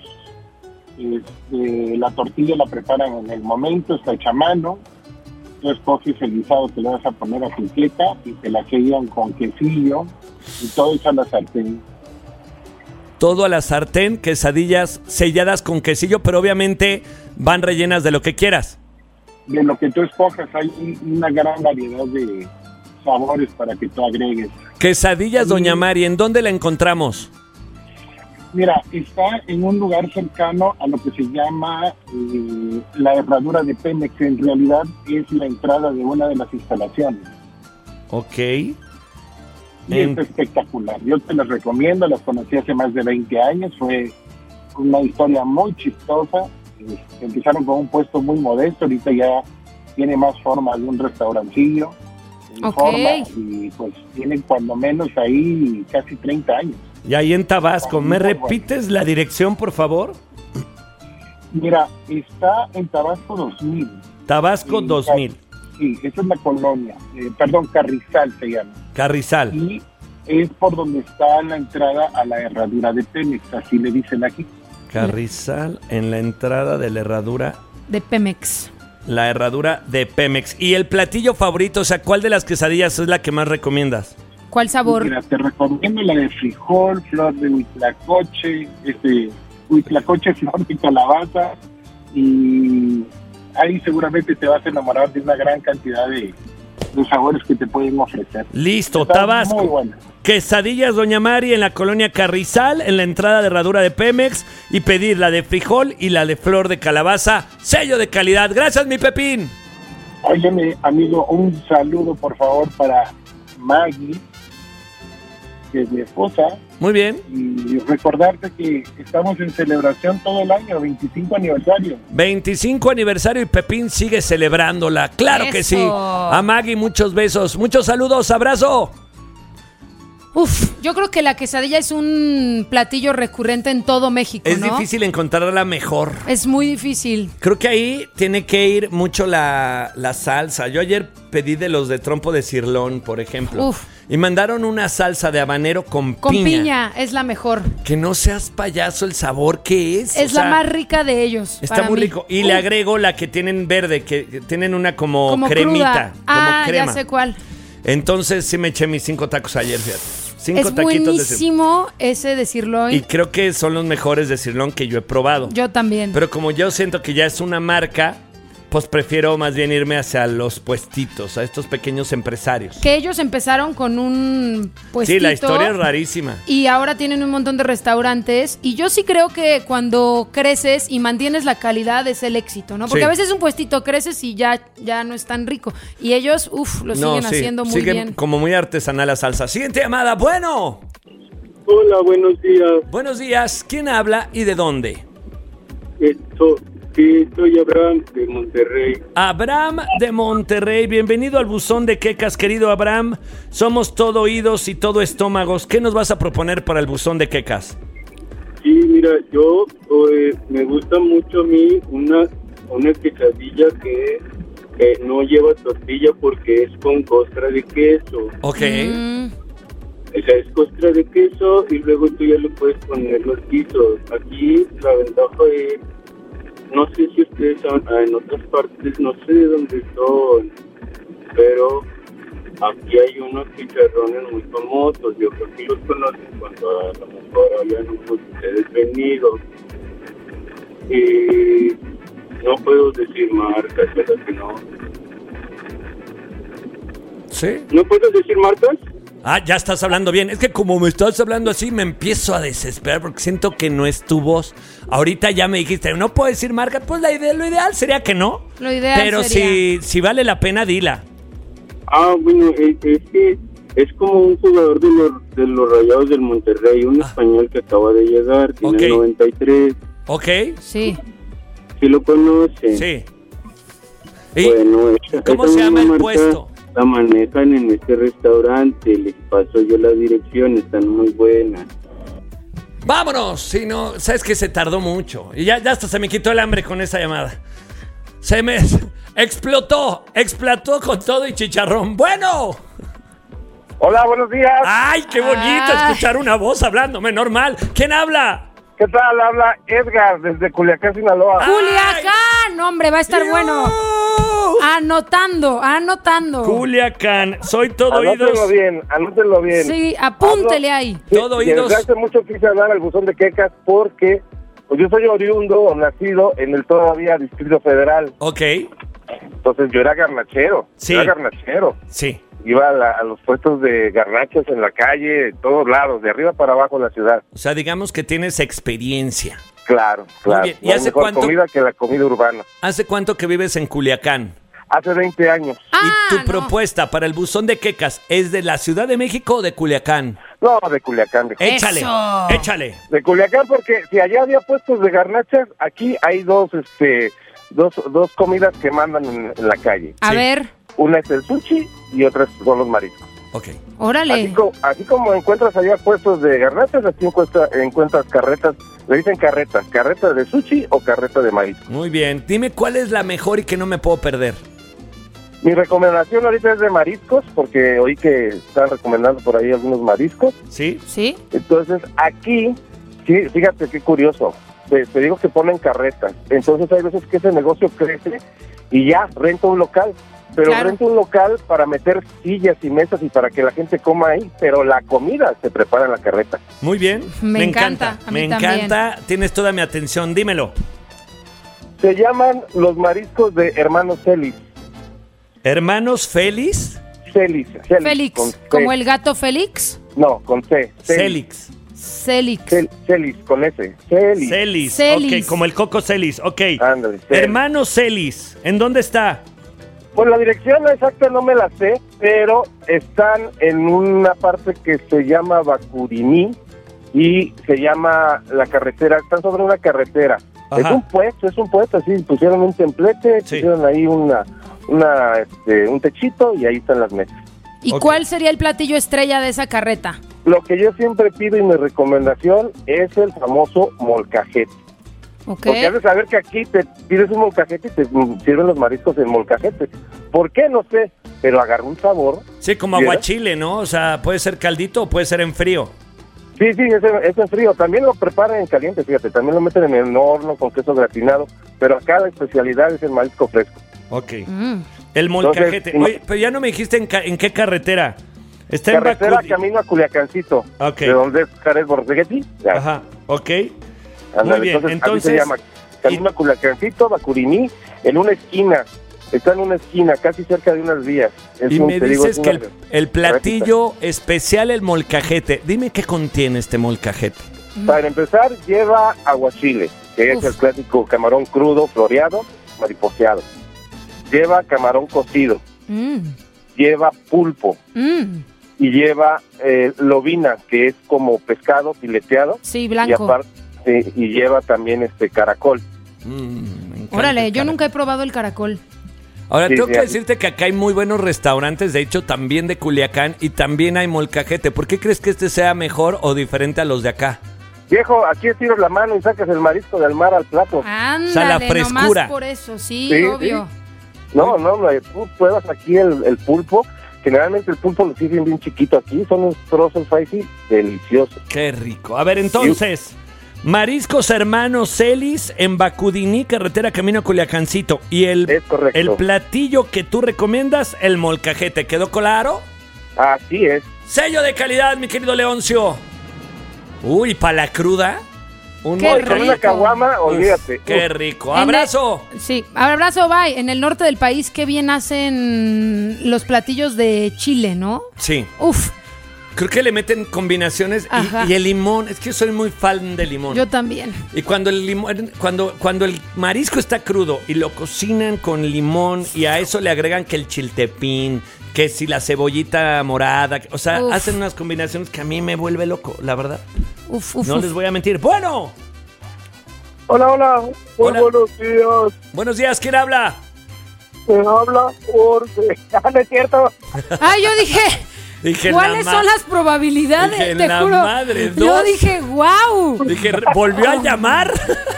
La tortilla la preparan en el momento, está hecha a mano. Tú escoges el guisado que le vas a poner a tu clieta y te la sellan con quesillo y todo eso a la sartén. Todo a la sartén, quesadillas selladas con quesillo, pero obviamente van rellenas de lo que quieras. De lo que tú escojas, hay una gran variedad de sabores para que tú agregues. Quesadillas Doña Mari, ¿en dónde la encontramos? Mira, está en un lugar cercano a lo que se llama la herradura de Pemex. En realidad es la entrada de una de las instalaciones. Ok. Y es espectacular. Yo te las recomiendo, las conocí hace más de 20 años. Fue una historia muy chistosa. Empezaron con un puesto muy modesto, ahorita ya tiene más forma de un restaurancillo. Y pues tienen cuando menos ahí casi 30 años. Y ahí en Tabasco, ¿me repites la dirección, por favor? Mira, está en Tabasco 2000. Tabasco 2000. Sí, esa es la colonia. Carrizal se llama. Carrizal. Y es por donde está la entrada a la herradura de Pemex, así le dicen aquí. Carrizal, en la entrada de la herradura de Pemex. La herradura de Pemex. ¿Y el platillo favorito? O sea, ¿cuál de las quesadillas es la que más recomiendas? ¿Cuál sabor? Mira, te recomiendo la de frijol, flor de huitlacoche, huitlacoche, flor de calabaza, y ahí seguramente te vas a enamorar de una gran cantidad de sabores que te pueden ofrecer. Listo, Está Tabasco. Muy buena. Quesadillas Doña Mari en la colonia Carrizal, en la entrada de herradura de Pemex, y pedir la de frijol y la de flor de calabaza, sello de calidad. Gracias, mi Pepín. Óyeme, amigo, un saludo por favor para Maggie, que mi esposa. Muy bien. Y recordarte que estamos en celebración todo el año, 25 aniversario. 25 aniversario y Pepín sigue celebrándola. Claro que sí. Eso. A Maggie, muchos besos, muchos saludos, abrazo. Uf, yo creo que la quesadilla es un platillo recurrente en todo México, Es ¿no? difícil encontrarla mejor. Es muy difícil. Creo que ahí tiene que ir mucho la salsa. Yo ayer pedí de los de trompo de cirlón, por ejemplo. Uf. Y mandaron una salsa de habanero con Con piña es la mejor. Que no seas payaso el sabor que es. Es o sea, la más rica de ellos. Está para muy mí. rico. Y le agrego la que tienen verde, que tienen una como cruda. cremita. Como crema. Ya sé cuál. Entonces sí me eché mis 5 tacos ayer, fíjate. 5 Es taquitos de buenísimo ese de sirloin. Y creo que son los mejores de sirlón que yo he probado. Yo también. Pero como yo siento que ya es una marca, pues prefiero más bien irme hacia los puestitos, a estos pequeños empresarios. Que ellos empezaron con un puestito. Sí, la historia es rarísima. Y ahora tienen un montón de restaurantes. Y yo sí creo que cuando creces y mantienes la calidad es el éxito, ¿no? Porque Sí. a veces un puestito creces y ya no es tan rico. Y ellos, lo siguen sí, haciendo muy siguen bien. como muy artesanal la salsa. Siguiente llamada, bueno. Hola, buenos días. Buenos días, ¿quién habla y de dónde? Sí, soy Abraham de Monterrey. Abraham de Monterrey, bienvenido al buzón de quecas, querido Abraham. Somos todo oídos y todo estómagos. ¿Qué nos vas a proponer para el buzón de quecas? Sí, mira, yo me gusta mucho a mí una quesadilla que no lleva tortilla porque es con costra de queso. Ok. O sea, es costra de queso y luego tú ya le puedes poner los guisos. Aquí la ventaja es, no sé si ustedes en otras partes, no sé de dónde son, pero aquí hay unos chicharrones muy famosos. Yo creo que los conocen cuando a lo mejor hayan ustedes venido. Y no puedo decir marcas, ¿verdad que no? ¿Sí? ¿No puedo decir marcas? Ah, ya estás hablando bien. Es que como me estás hablando así, me empiezo a desesperar porque siento que no es tu voz. Ahorita ya me dijiste, no puedo decir marca. Pues lo ideal sería que no. Lo ideal pero sería. si vale la pena, dila. Bueno, es que es como un jugador de los Rayados del Monterrey, un español que acaba de llegar, tiene Ok. 93. ¿Ok? Sí. ¿Sí lo conoce? Sí. ¿Y Bueno, cómo esa se llama el marca puesto? La manejan en este restaurante, les paso yo la dirección, están muy buenas. Vámonos. Si no, sabes que se tardó mucho. Y ya hasta se me quitó el hambre con esa llamada. Se me explotó con todo y chicharrón. Bueno. Hola, buenos días. Ay, qué bonito escuchar una voz hablándome normal. ¿Quién habla? ¿Qué tal? Habla Edgar desde Culiacán, Sinaloa. ¡Culiacán! Hombre, va a estar bueno. Anotando. Culiacán, soy todo Anótenlo oídos. bien. Sí, apúntele ahí. Todo oídos. Desde hace mucho quise hablar al buzón de quecas porque pues yo soy oriundo, nacido en el todavía Distrito Federal. Ok, Entonces yo era garnachero. Sí. sí. Iba a los puestos de garnachas en la calle, en todos lados, de arriba para abajo en la ciudad. O sea, digamos que tienes experiencia. Claro. bien. ¿Y No hay hace mejor cuánto? comida que la comida urbana. ¿Hace cuánto que vives en Culiacán? Hace 20 años. ¿Y tu propuesta para el buzón de quecas es de la Ciudad de México o de Culiacán? No, de Culiacán. Échale, Eso. échale. De Culiacán, porque si allá había puestos de garnachas, aquí hay dos comidas que mandan en la calle. A Sí. ver, Una es el sushi y otra son los mariscos. Ok. órale. Así como encuentras allá puestos de garnachas, aquí encuentras carretas, le dicen carreta de sushi o carreta de marisco. Muy bien. Dime cuál es la mejor y que no me puedo perder. Mi recomendación ahorita es de mariscos, porque oí que están recomendando por ahí algunos mariscos. ¿Sí? ¿Sí? Entonces, aquí, sí, fíjate qué curioso, te digo que ponen carretas. Entonces hay veces que ese negocio crece y ya renta un local. Pero Claro. renta un local para meter sillas y mesas y para que la gente coma ahí, pero la comida se prepara en la carreta. Muy bien. Me encanta, a mí Me también. encanta. Tienes toda mi atención. Dímelo. Se llaman los mariscos de Hermanos Celis. ¿Hermanos Félix? Celis. Félix, con C. como el gato Félix. No, con C. Célix. Célix. Celis, con S. Celis. Celis. Celis. Ok, como el Coco Celis. Ok. Ándale, Celis. Hermanos Celis. ¿En dónde está? Pues la dirección exacta no me la sé, pero están en una parte que se llama Bacurini y se llama la carretera, están sobre una carretera. Ajá. Es un puesto, así pusieron un templete, pusieron ahí un techito y ahí están las mesas. ¿Y cuál sería el platillo estrella de esa carreta? Lo que yo siempre pido y mi recomendación es el famoso molcajete. Okay. Porque has de saber que aquí te pides un molcajete y te sirven los mariscos en molcajete. ¿Por qué? No sé, pero agarra un sabor. Sí, como aguachile, ¿no? O sea, puede ser caldito o puede ser en frío. Sí, es en frío. También lo preparan en caliente, fíjate. También lo meten en el horno con queso gratinado. Pero acá la especialidad es el marisco fresco. Ok. El molcajete. Entonces, oye, pero ya no me dijiste en qué carretera. Está carretera en camino a Culiacancito. Ok. De donde es Jared Borseguetti. Ajá, ok. Ándale, Muy bien, entonces se llama camino a Culiacancito, Bacurini, en una esquina. Está en una esquina, casi cerca de unas vías. Y me dices que el platillo especial, el molcajete. Dime qué contiene este molcajete. Para empezar, lleva aguachile, que es el clásico camarón crudo, floreado, mariposeado. Lleva camarón cocido. Lleva pulpo. Y lleva lobina, que es como pescado fileteado. Sí, blanco. Y lleva también caracol. Órale, yo nunca he probado el caracol. Ahora, tengo que decirte que acá hay muy buenos restaurantes, de hecho, también de Culiacán, y también hay molcajete. ¿Por qué crees que este sea mejor o diferente a los de acá? Viejo, aquí estiras la mano y sacas el marisco del mar al plato. Ándale, o sea, la frescura. Nomás por eso, sí, obvio. Sí. No, tú pruebas aquí el pulpo. Generalmente el pulpo lo sirven bien chiquito aquí. Son unos trozos spicy deliciosos. Qué rico. A ver, entonces... Mariscos Hermanos Celis en Bacurini, carretera camino a Culiacancito. Y el platillo que tú recomiendas, el molcajete. ¿Quedó claro? Así es. Sello de calidad, mi querido Leoncio. Uy, para la cruda. Con una caguama, olvídate. Qué rico. Abrazo. Sí, abrazo, bye. En el norte del país, qué bien hacen los platillos de Chile, ¿no? Sí. Uf. Creo que le meten combinaciones y el limón, es que yo soy muy fan del limón. Yo también. Y cuando el limón, cuando el marisco está crudo y lo cocinan con limón y a eso le agregan que el chiltepín, que si la cebollita morada, o sea, hacen unas combinaciones que a mí me vuelve loco, la verdad. No les voy a mentir. Bueno. Hola. Muy buenos días. Buenos días, ¿quién habla? Me habla Jorge. ¿No es cierto? Ay, yo dije... ¿Cuáles son las probabilidades? Dije, te juro. Madre, yo dije, wow. Dije, ¿volvió a llamar?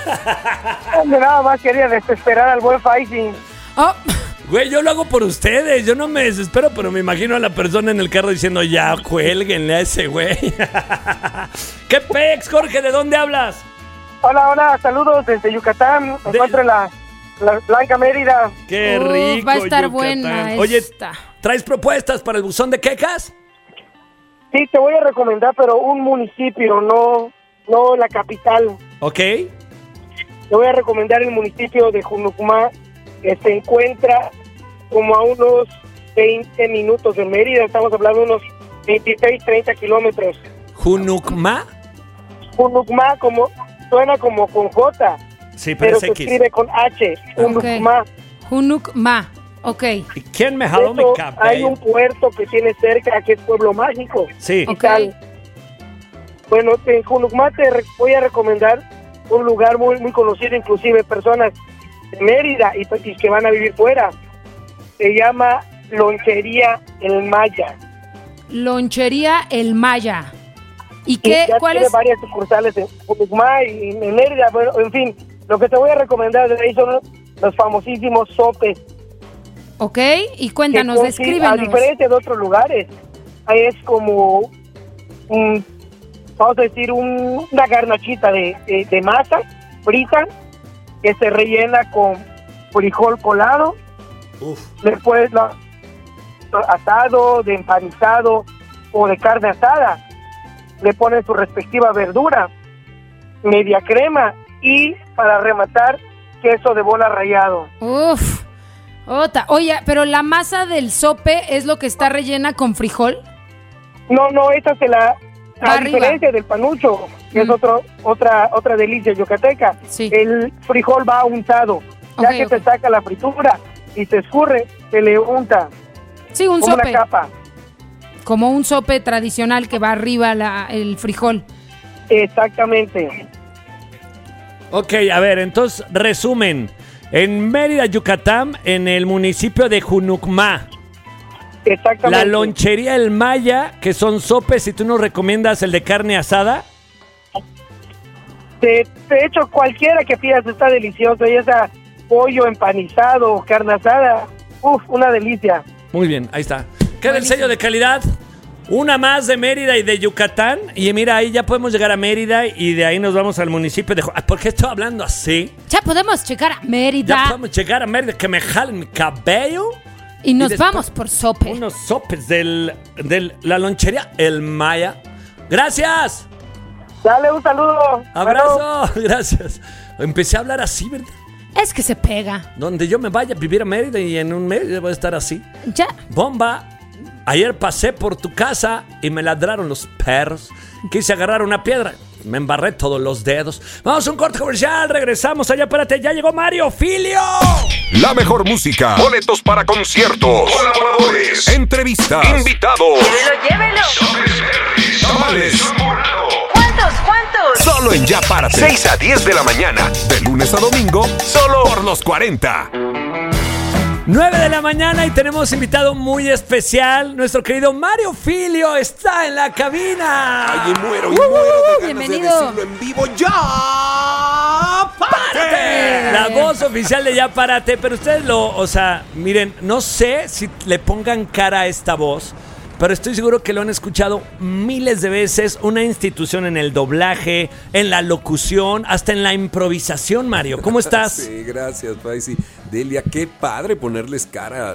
Nada más quería desesperar al buen Faisy. Güey, yo lo hago por ustedes. Yo no me desespero, pero me imagino a la persona en el carro diciendo, ya, cuélguenle a ese güey. ¿Qué pex, Jorge? ¿De dónde hablas? Hola, saludos desde Yucatán. Me encuentro en la Blanca Mérida. Qué rico, va a estar Yucatán. buena esta. Oye, ¿traes propuestas para el buzón de quejas? Sí, te voy a recomendar, pero un municipio, no la capital. Ok. Te voy a recomendar el municipio de Junucmá, que se encuentra como a unos 20 minutos de Mérida. Estamos hablando de unos 26, 30 kilómetros. ¿Junucmá? Junucmá, suena como con J. Sí, pero se escribe con H. Junucmá. Junucmá. Ok. ¿Y quién me jaló mi cabello? Hay un puerto que tiene cerca, que es Pueblo Mágico. Sí. Okay. Bueno, en Junucmá te voy a recomendar un lugar muy, muy conocido, inclusive personas de Mérida y que van a vivir fuera. Se llama Lonchería El Maya. Lonchería El Maya. ¿Y cuál es? Tiene varias sucursales en Junucmá y en Mérida. Bueno, en fin, lo que te voy a recomendar de ahí son los famosísimos sopes. Ok, y cuéntanos, descríbenos. A diferencia de otros lugares, es como, vamos a decir, una garnachita de masa frita que se rellena con frijol colado. Después asado, de empanizado o de carne asada. Le ponen su respectiva verdura, media crema y, para rematar, queso de bola rallado. Uf. Oye, pero la masa del sope es lo que está rellena con frijol. No, esa a diferencia del panucho, que es otra delicia yucateca. Sí. El frijol va untado, ya que se saca la fritura, y se escurre, se le unta. Sí, un como sope. una capa. Como un sope tradicional que va arriba el frijol. Exactamente. Ok, a ver, entonces, resumen. En Mérida, Yucatán, en el municipio de Junucmá. Exactamente. La lonchería El Maya, que son sopes, y tú nos recomiendas el de carne asada. De hecho, cualquiera que pidas está delicioso, ya sea pollo empanizado, carne asada. Uf, una delicia. Muy bien, ahí está. Queda el sello de calidad. Una más de Mérida y de Yucatán. Y mira, ahí ya podemos llegar a Mérida y de ahí nos vamos al municipio de... ¿Por qué estoy hablando así? Ya podemos llegar a Mérida. Ya podemos llegar a Mérida, que me jalen mi cabello. Y nos después vamos por sope. Unos sopes de la lonchería El Maya. ¡Gracias! Dale un saludo. ¡Abrazo! Gracias. Empecé a hablar así, ¿verdad? Es que se pega. Donde yo me vaya a vivir a Mérida y en un mes voy a estar así. Ya. Bomba. Ayer pasé por tu casa y me ladraron los perros. Quise agarrar una piedra. Me embarré todos los dedos. Vamos a un corte comercial. Regresamos allá. Espérate, ya llegó Mario Filio. La mejor música. Boletos para conciertos. Colaboradores. Entrevistas. Invitados. Llévelo. Tamales. ¿Cuántos? Solo en Ya Párate. 6 a 10 de la mañana. De lunes a domingo. Solo por los 40. 9 de la mañana y tenemos invitado muy especial. Nuestro querido Mario Filio está en la cabina. Ay, y muero de ganas bienvenido. de decirlo en vivo. ¡Ya Párate! La voz oficial de Ya Párate. Pero ustedes miren, no sé si le pongan cara a esta voz, pero estoy seguro que lo han escuchado miles de veces. Una institución en el doblaje, en la locución, hasta en la improvisación, Mario. ¿Cómo estás? Sí, gracias, Faisy. Delia, qué padre ponerles cara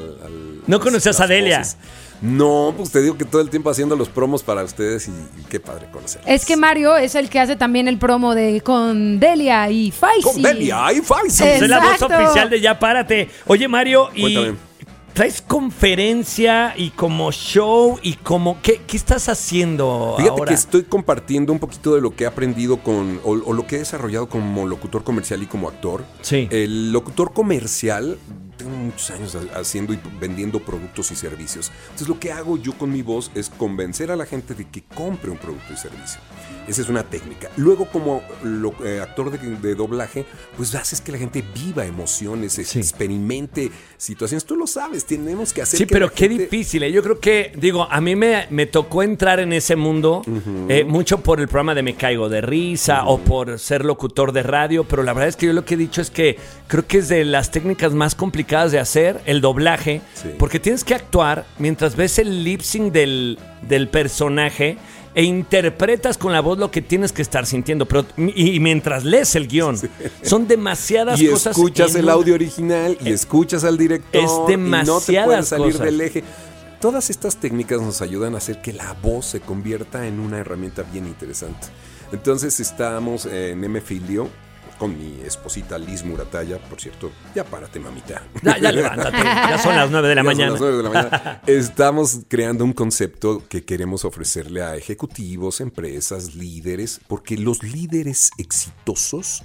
al ¿No conocías a Delia? Voces. No, pues te digo que todo el tiempo haciendo los promos para ustedes y qué padre conocerlos. Es que Mario es el que hace también el promo de con Delia y Faisy. Con Delia y Faisy. Es la voz oficial de Ya Párate. Oye, Mario, Cuéntame. ¿traes conferencia y como show y como qué estás haciendo Fíjate ahora? que estoy compartiendo un poquito de lo que he aprendido o lo que he desarrollado como locutor comercial y como actor. Sí. El locutor comercial, tengo muchos años haciendo y vendiendo productos y servicios. Entonces lo que hago yo con mi voz es convencer a la gente de que compre un producto y servicio. Esa es una técnica. Luego, como actor de doblaje, pues haces que la gente viva emociones, experimente situaciones. Tú lo sabes, tenemos que hacer. Sí, que pero la qué gente... difícil. Yo creo que, a mí me tocó entrar en ese mundo mucho por el programa de Me Caigo de Risa o por ser locutor de radio, pero la verdad es que yo lo que he dicho es que creo que es de las técnicas más complicadas de hacer, el doblaje, porque tienes que actuar mientras ves el lip sync del personaje e interpretas con la voz lo que tienes que estar sintiendo, pero y mientras lees el guión. Son demasiadas cosas. Y escuchas el audio original y escuchas al director. Es demasiadas y no te puedes salir cosas. del eje. Todas estas técnicas nos ayudan a hacer que la voz se convierta en una herramienta bien interesante. Entonces estamos en M-Filio con mi esposita Liz Muratalla. Por cierto, ya párate, mamita. Ya levántate, ya son las 9 de la mañana. Son las 9 de la mañana. Estamos creando un concepto que queremos ofrecerle a ejecutivos, empresas, líderes, porque los líderes exitosos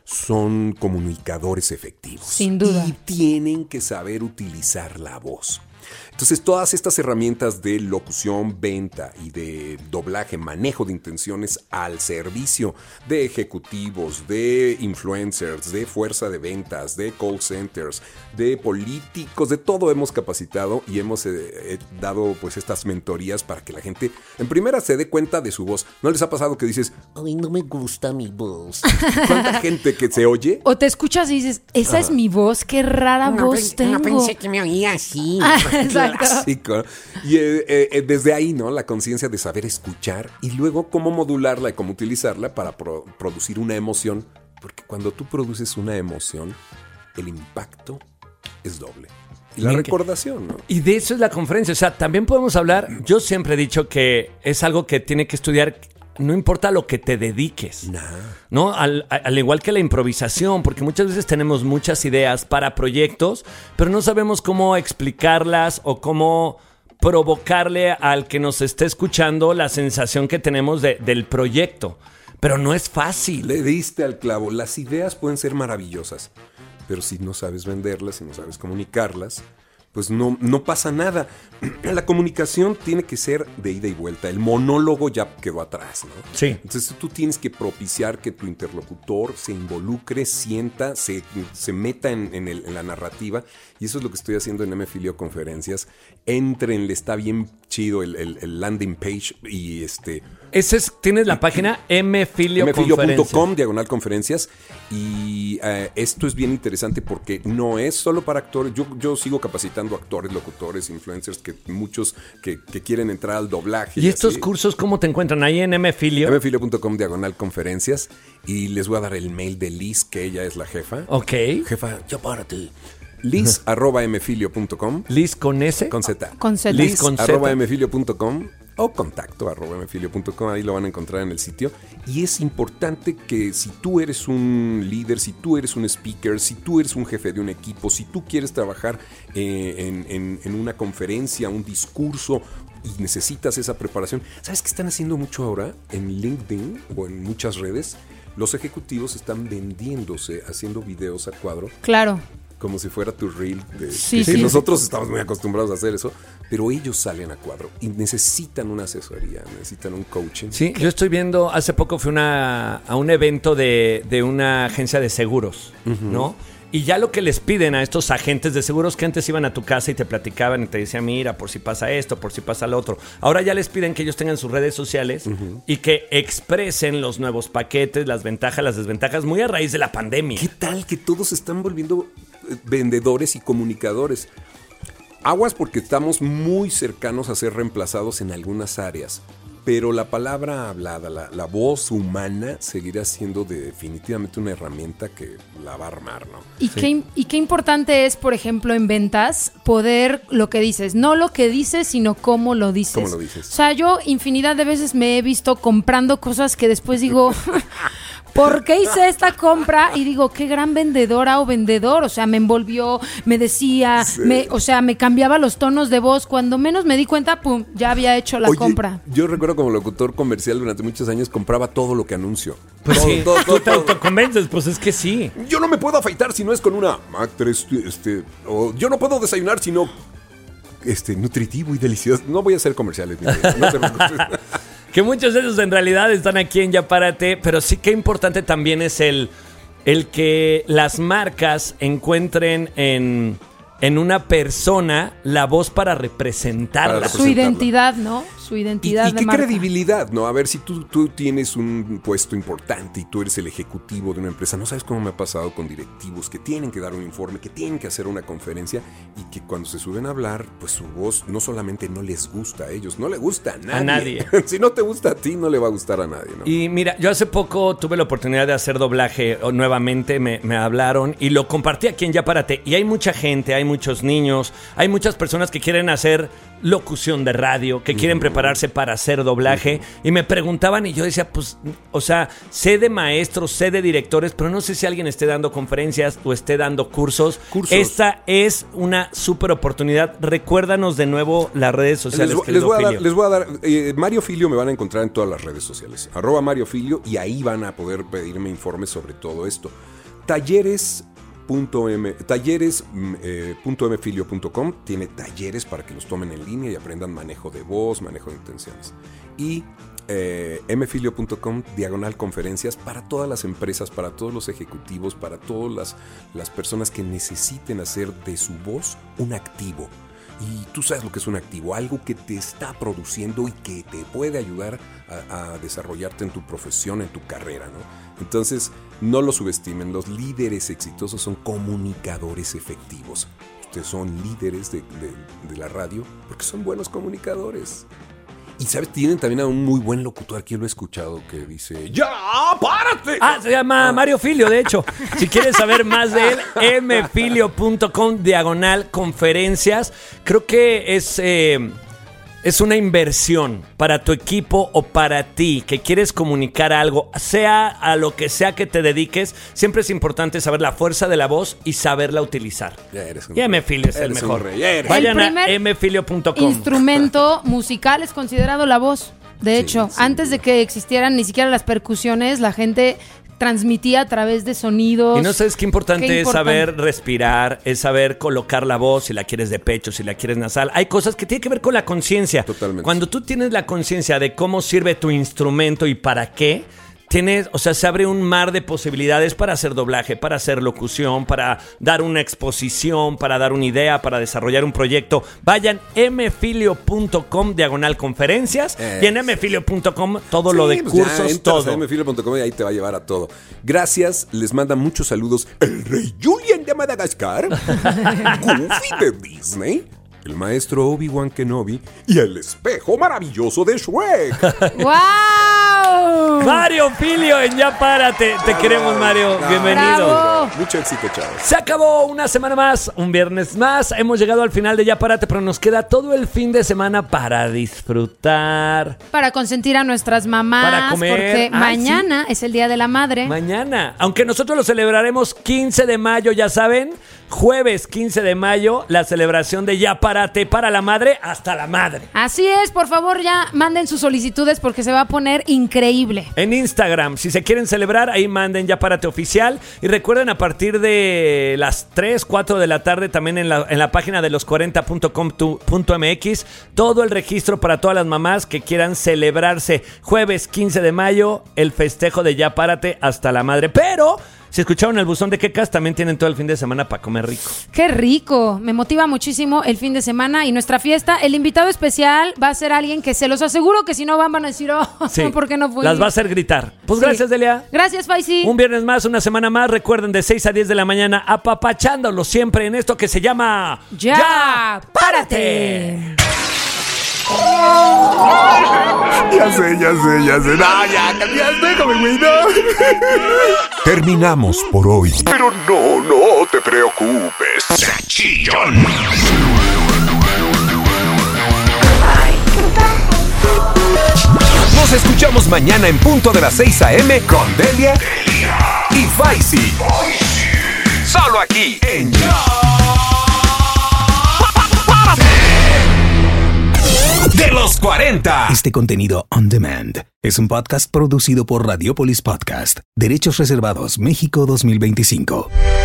son comunicadores efectivos. Sin duda. Y tienen que saber utilizar la voz. Entonces, todas estas herramientas de locución, venta y de doblaje, manejo de intenciones al servicio de ejecutivos, de influencers, de fuerza de ventas, de call centers, de políticos, de todo hemos capacitado y hemos dado pues estas mentorías para que la gente en primera se dé cuenta de su voz. ¿No les ha pasado que dices, ay, no me gusta mi voz? ¿Cuánta gente que se oye? O te escuchas y dices, esa es mi voz, qué rara voz tengo. No pensé que me oía así. Exacto. Clásico. Y desde ahí, ¿no? La conciencia de saber escuchar y luego cómo modularla y cómo utilizarla para producir una emoción. Porque cuando tú produces una emoción, el impacto es doble. Y la recordación, ¿no? Y de eso es la conferencia. O sea, también podemos hablar. Yo siempre he dicho que es algo que tiene que estudiar. No importa lo que te dediques, ¿no? Al igual que la improvisación, porque muchas veces tenemos muchas ideas para proyectos, pero no sabemos cómo explicarlas o cómo provocarle al que nos esté escuchando la sensación que tenemos del proyecto. Pero no es fácil. Le diste al clavo. Las ideas pueden ser maravillosas, pero si no sabes venderlas, si no sabes comunicarlas, pues no pasa nada. La comunicación tiene que ser de ida y vuelta. El monólogo ya quedó atrás, ¿no? Sí. Entonces tú tienes que propiciar que tu interlocutor se involucre, sienta, se meta en la narrativa. Y eso es lo que estoy haciendo en MFilio Conferencias. Éntrenle, está bien chido el landing page y tienes la página mfilio.com /conferencias y esto es bien interesante porque no es solo para actores. Yo sigo capacitando actores, locutores, influencers, que muchos que quieren entrar al doblaje. ¿Y estos cursos cómo te encuentran? Ahí en mfilio. mfilio.com /conferencias y les voy a dar el mail de Liz, que ella es la jefa. Ok. Jefa, ya párate. Liz@mfilio.com. Liz con S. Con Z. Con Z. Liz@mfilio.com o contacto@mfilio.com. Ahí lo van a encontrar en el sitio. Y es importante que si tú eres un líder, si tú eres un speaker, si tú eres un jefe de un equipo, si tú quieres trabajar en una conferencia, un discurso y necesitas esa preparación. ¿Sabes qué están haciendo mucho ahora en LinkedIn o en muchas redes? Los ejecutivos están vendiéndose, haciendo videos a cuadro. Claro. Como si fuera tu reel. Sí. Nosotros estamos muy acostumbrados a hacer eso, pero ellos salen a cuadro y necesitan una asesoría, necesitan un coaching. Sí, yo estoy viendo, hace poco fui a un evento de una agencia de seguros, ¿no? Y ya lo que les piden a estos agentes de seguros que antes iban a tu casa y te platicaban y te decían, mira, por si pasa esto, por si pasa lo otro. Ahora ya les piden que ellos tengan sus redes sociales y que expresen los nuevos paquetes, las ventajas, las desventajas, muy a raíz de la pandemia. ¿Qué tal que todos se están volviendo vendedores y comunicadores? Aguas porque estamos muy cercanos a ser reemplazados en algunas áreas. Pero la palabra hablada, la voz humana seguirá siendo definitivamente una herramienta que la va a armar, ¿no? Y qué importante es, por ejemplo, en ventas, poder lo que dices, no lo que dices, sino cómo lo dices. ¿Cómo lo dices? O sea, yo infinidad de veces me he visto comprando cosas que después digo, ¿por qué hice esta compra? Y digo, qué gran vendedora o vendedor. O sea, me envolvió, me decía, Sí. me cambiaba los tonos de voz. Cuando menos me di cuenta, pum, ya había hecho la compra. Yo recuerdo como locutor comercial durante muchos años compraba todo lo que anuncio. Pues sí, todo, tú te autoconvences, pues es que sí. Yo no me puedo afeitar si no es con una Mac 3, o yo no puedo desayunar si no nutritivo y delicioso. No voy a hacer comerciales, mi querido, no te preocupes. Que muchos de esos en realidad están aquí en Ya Párate, pero sí que importante también es el que las marcas encuentren en una persona la voz para representarla. Su identidad, ¿no? Su identidad ¿Y de qué marca. credibilidad, ¿no? A ver, si tú tienes un puesto importante y tú eres el ejecutivo de una empresa, no sabes cómo me ha pasado con directivos que tienen que dar un informe, que tienen que hacer una conferencia y que cuando se suben a hablar, pues su voz no solamente no les gusta a ellos, no le gusta a nadie. Si no te gusta a ti, no le va a gustar a nadie, ¿no? Y mira, yo hace poco tuve la oportunidad de hacer doblaje nuevamente, me hablaron y lo compartí aquí en Ya Párate. Y hay mucha gente, hay muchos niños, hay muchas personas que quieren hacer locución de radio, que quieren prepararse para hacer doblaje y me preguntaban y yo decía, pues, o sea, sé de maestros, sé de directores, pero no sé si alguien esté dando conferencias o esté dando cursos. Esta es una súper oportunidad. Recuérdanos de nuevo las redes sociales. Les voy a dar Mario Filio, me van a encontrar en todas las redes sociales, @Mario Filio, y ahí van a poder pedirme informes sobre todo esto. Talleres.mfilio.com tiene talleres para que los tomen en línea y aprendan manejo de voz, manejo de intenciones. Y mfilio.com /conferencias para todas las empresas, para todos los ejecutivos, para todas las personas que necesiten hacer de su voz un activo. Y tú sabes lo que es un activo, algo que te está produciendo y que te puede ayudar a desarrollarte en tu profesión, en tu carrera, ¿no? Entonces, no lo subestimen. Los líderes exitosos son comunicadores efectivos. Ustedes son líderes de la radio porque son buenos comunicadores. Y sabes, tienen también a un muy buen locutor, que lo he escuchado, que dice, ¡Ya, párate! Se llama Mario Filio, de hecho. Si quieres saber más de él, mfilio.com /conferencias. Creo que es una inversión para tu equipo o para ti que quieres comunicar algo, sea a lo que sea que te dediques. Siempre es importante saber la fuerza de la voz y saberla utilizar. Ya eres un y mfilio es el mejor. Vayan a mfilio.com. Instrumento musical es considerado la voz. De hecho, antes de que existieran ni siquiera las percusiones, la gente transmitía a través de sonidos. Y no sabes qué importante Qué es importante. saber respirar, es saber colocar la voz, si la quieres de pecho, si la quieres nasal. Hay cosas que tienen que ver con la conciencia. Totalmente. Cuando tú tienes la conciencia de cómo sirve tu instrumento y para qué, se abre un mar de posibilidades para hacer doblaje, para hacer locución, para dar una exposición, para dar una idea, para desarrollar un proyecto. Vayan mfilio.com/conferencias y en mfilio.com todo lo de pues cursos, ya, todo. a mfilio.com y ahí te va a llevar a todo. Gracias, les manda muchos saludos el rey Julian de Madagascar, Goofy de Disney, el maestro Obi-Wan Kenobi y el espejo maravilloso de Shrek. ¡Wow! Mario Filio en Ya Párate. Te queremos, Mario. Bienvenido. Bravo. Mucho éxito, chavos. Se acabó una semana más, un viernes más. Hemos llegado al final de Ya Párate, pero nos queda todo el fin de semana para disfrutar. Para consentir a nuestras mamás. Para comer. Porque mañana es el Día de la Madre. Mañana, aunque nosotros lo celebraremos 15 de mayo, ya saben. Jueves 15 de mayo, la celebración de Ya Párate para la madre hasta la madre. Así es, por favor ya manden sus solicitudes porque se va a poner increíble. En Instagram, si se quieren celebrar, ahí manden Ya Párate Oficial. Y recuerden, a partir de las 3, 4 de la tarde, también en la página de los40.com.mx, todo el registro para todas las mamás que quieran celebrarse. Jueves 15 de mayo, el festejo de Ya Párate hasta la madre. Pero si escucharon el buzón de quecas, también tienen todo el fin de semana para comer rico. ¡Qué rico! Me motiva muchísimo el fin de semana y nuestra fiesta. El invitado especial va a ser alguien que se los aseguro que si no van a decir, Sí, ¿por qué no fui? las va a hacer gritar. Pues Sí. gracias, Delia. Gracias, Faisy. Un viernes más, una semana más. Recuerden, de 6 a 10 de la mañana, apapachándolos siempre en esto que se llama ¡Ya Párate! Ya sé. No, ya déjame, güey, no. Terminamos por hoy. Pero no te preocupes. Chillón. Nos escuchamos mañana en punto de las 6 a.m. con Delia y Faisy. Solo aquí en Ya de los 40. Este contenido on demand es un podcast producido por Radiopolis Podcast. Derechos reservados México 2025.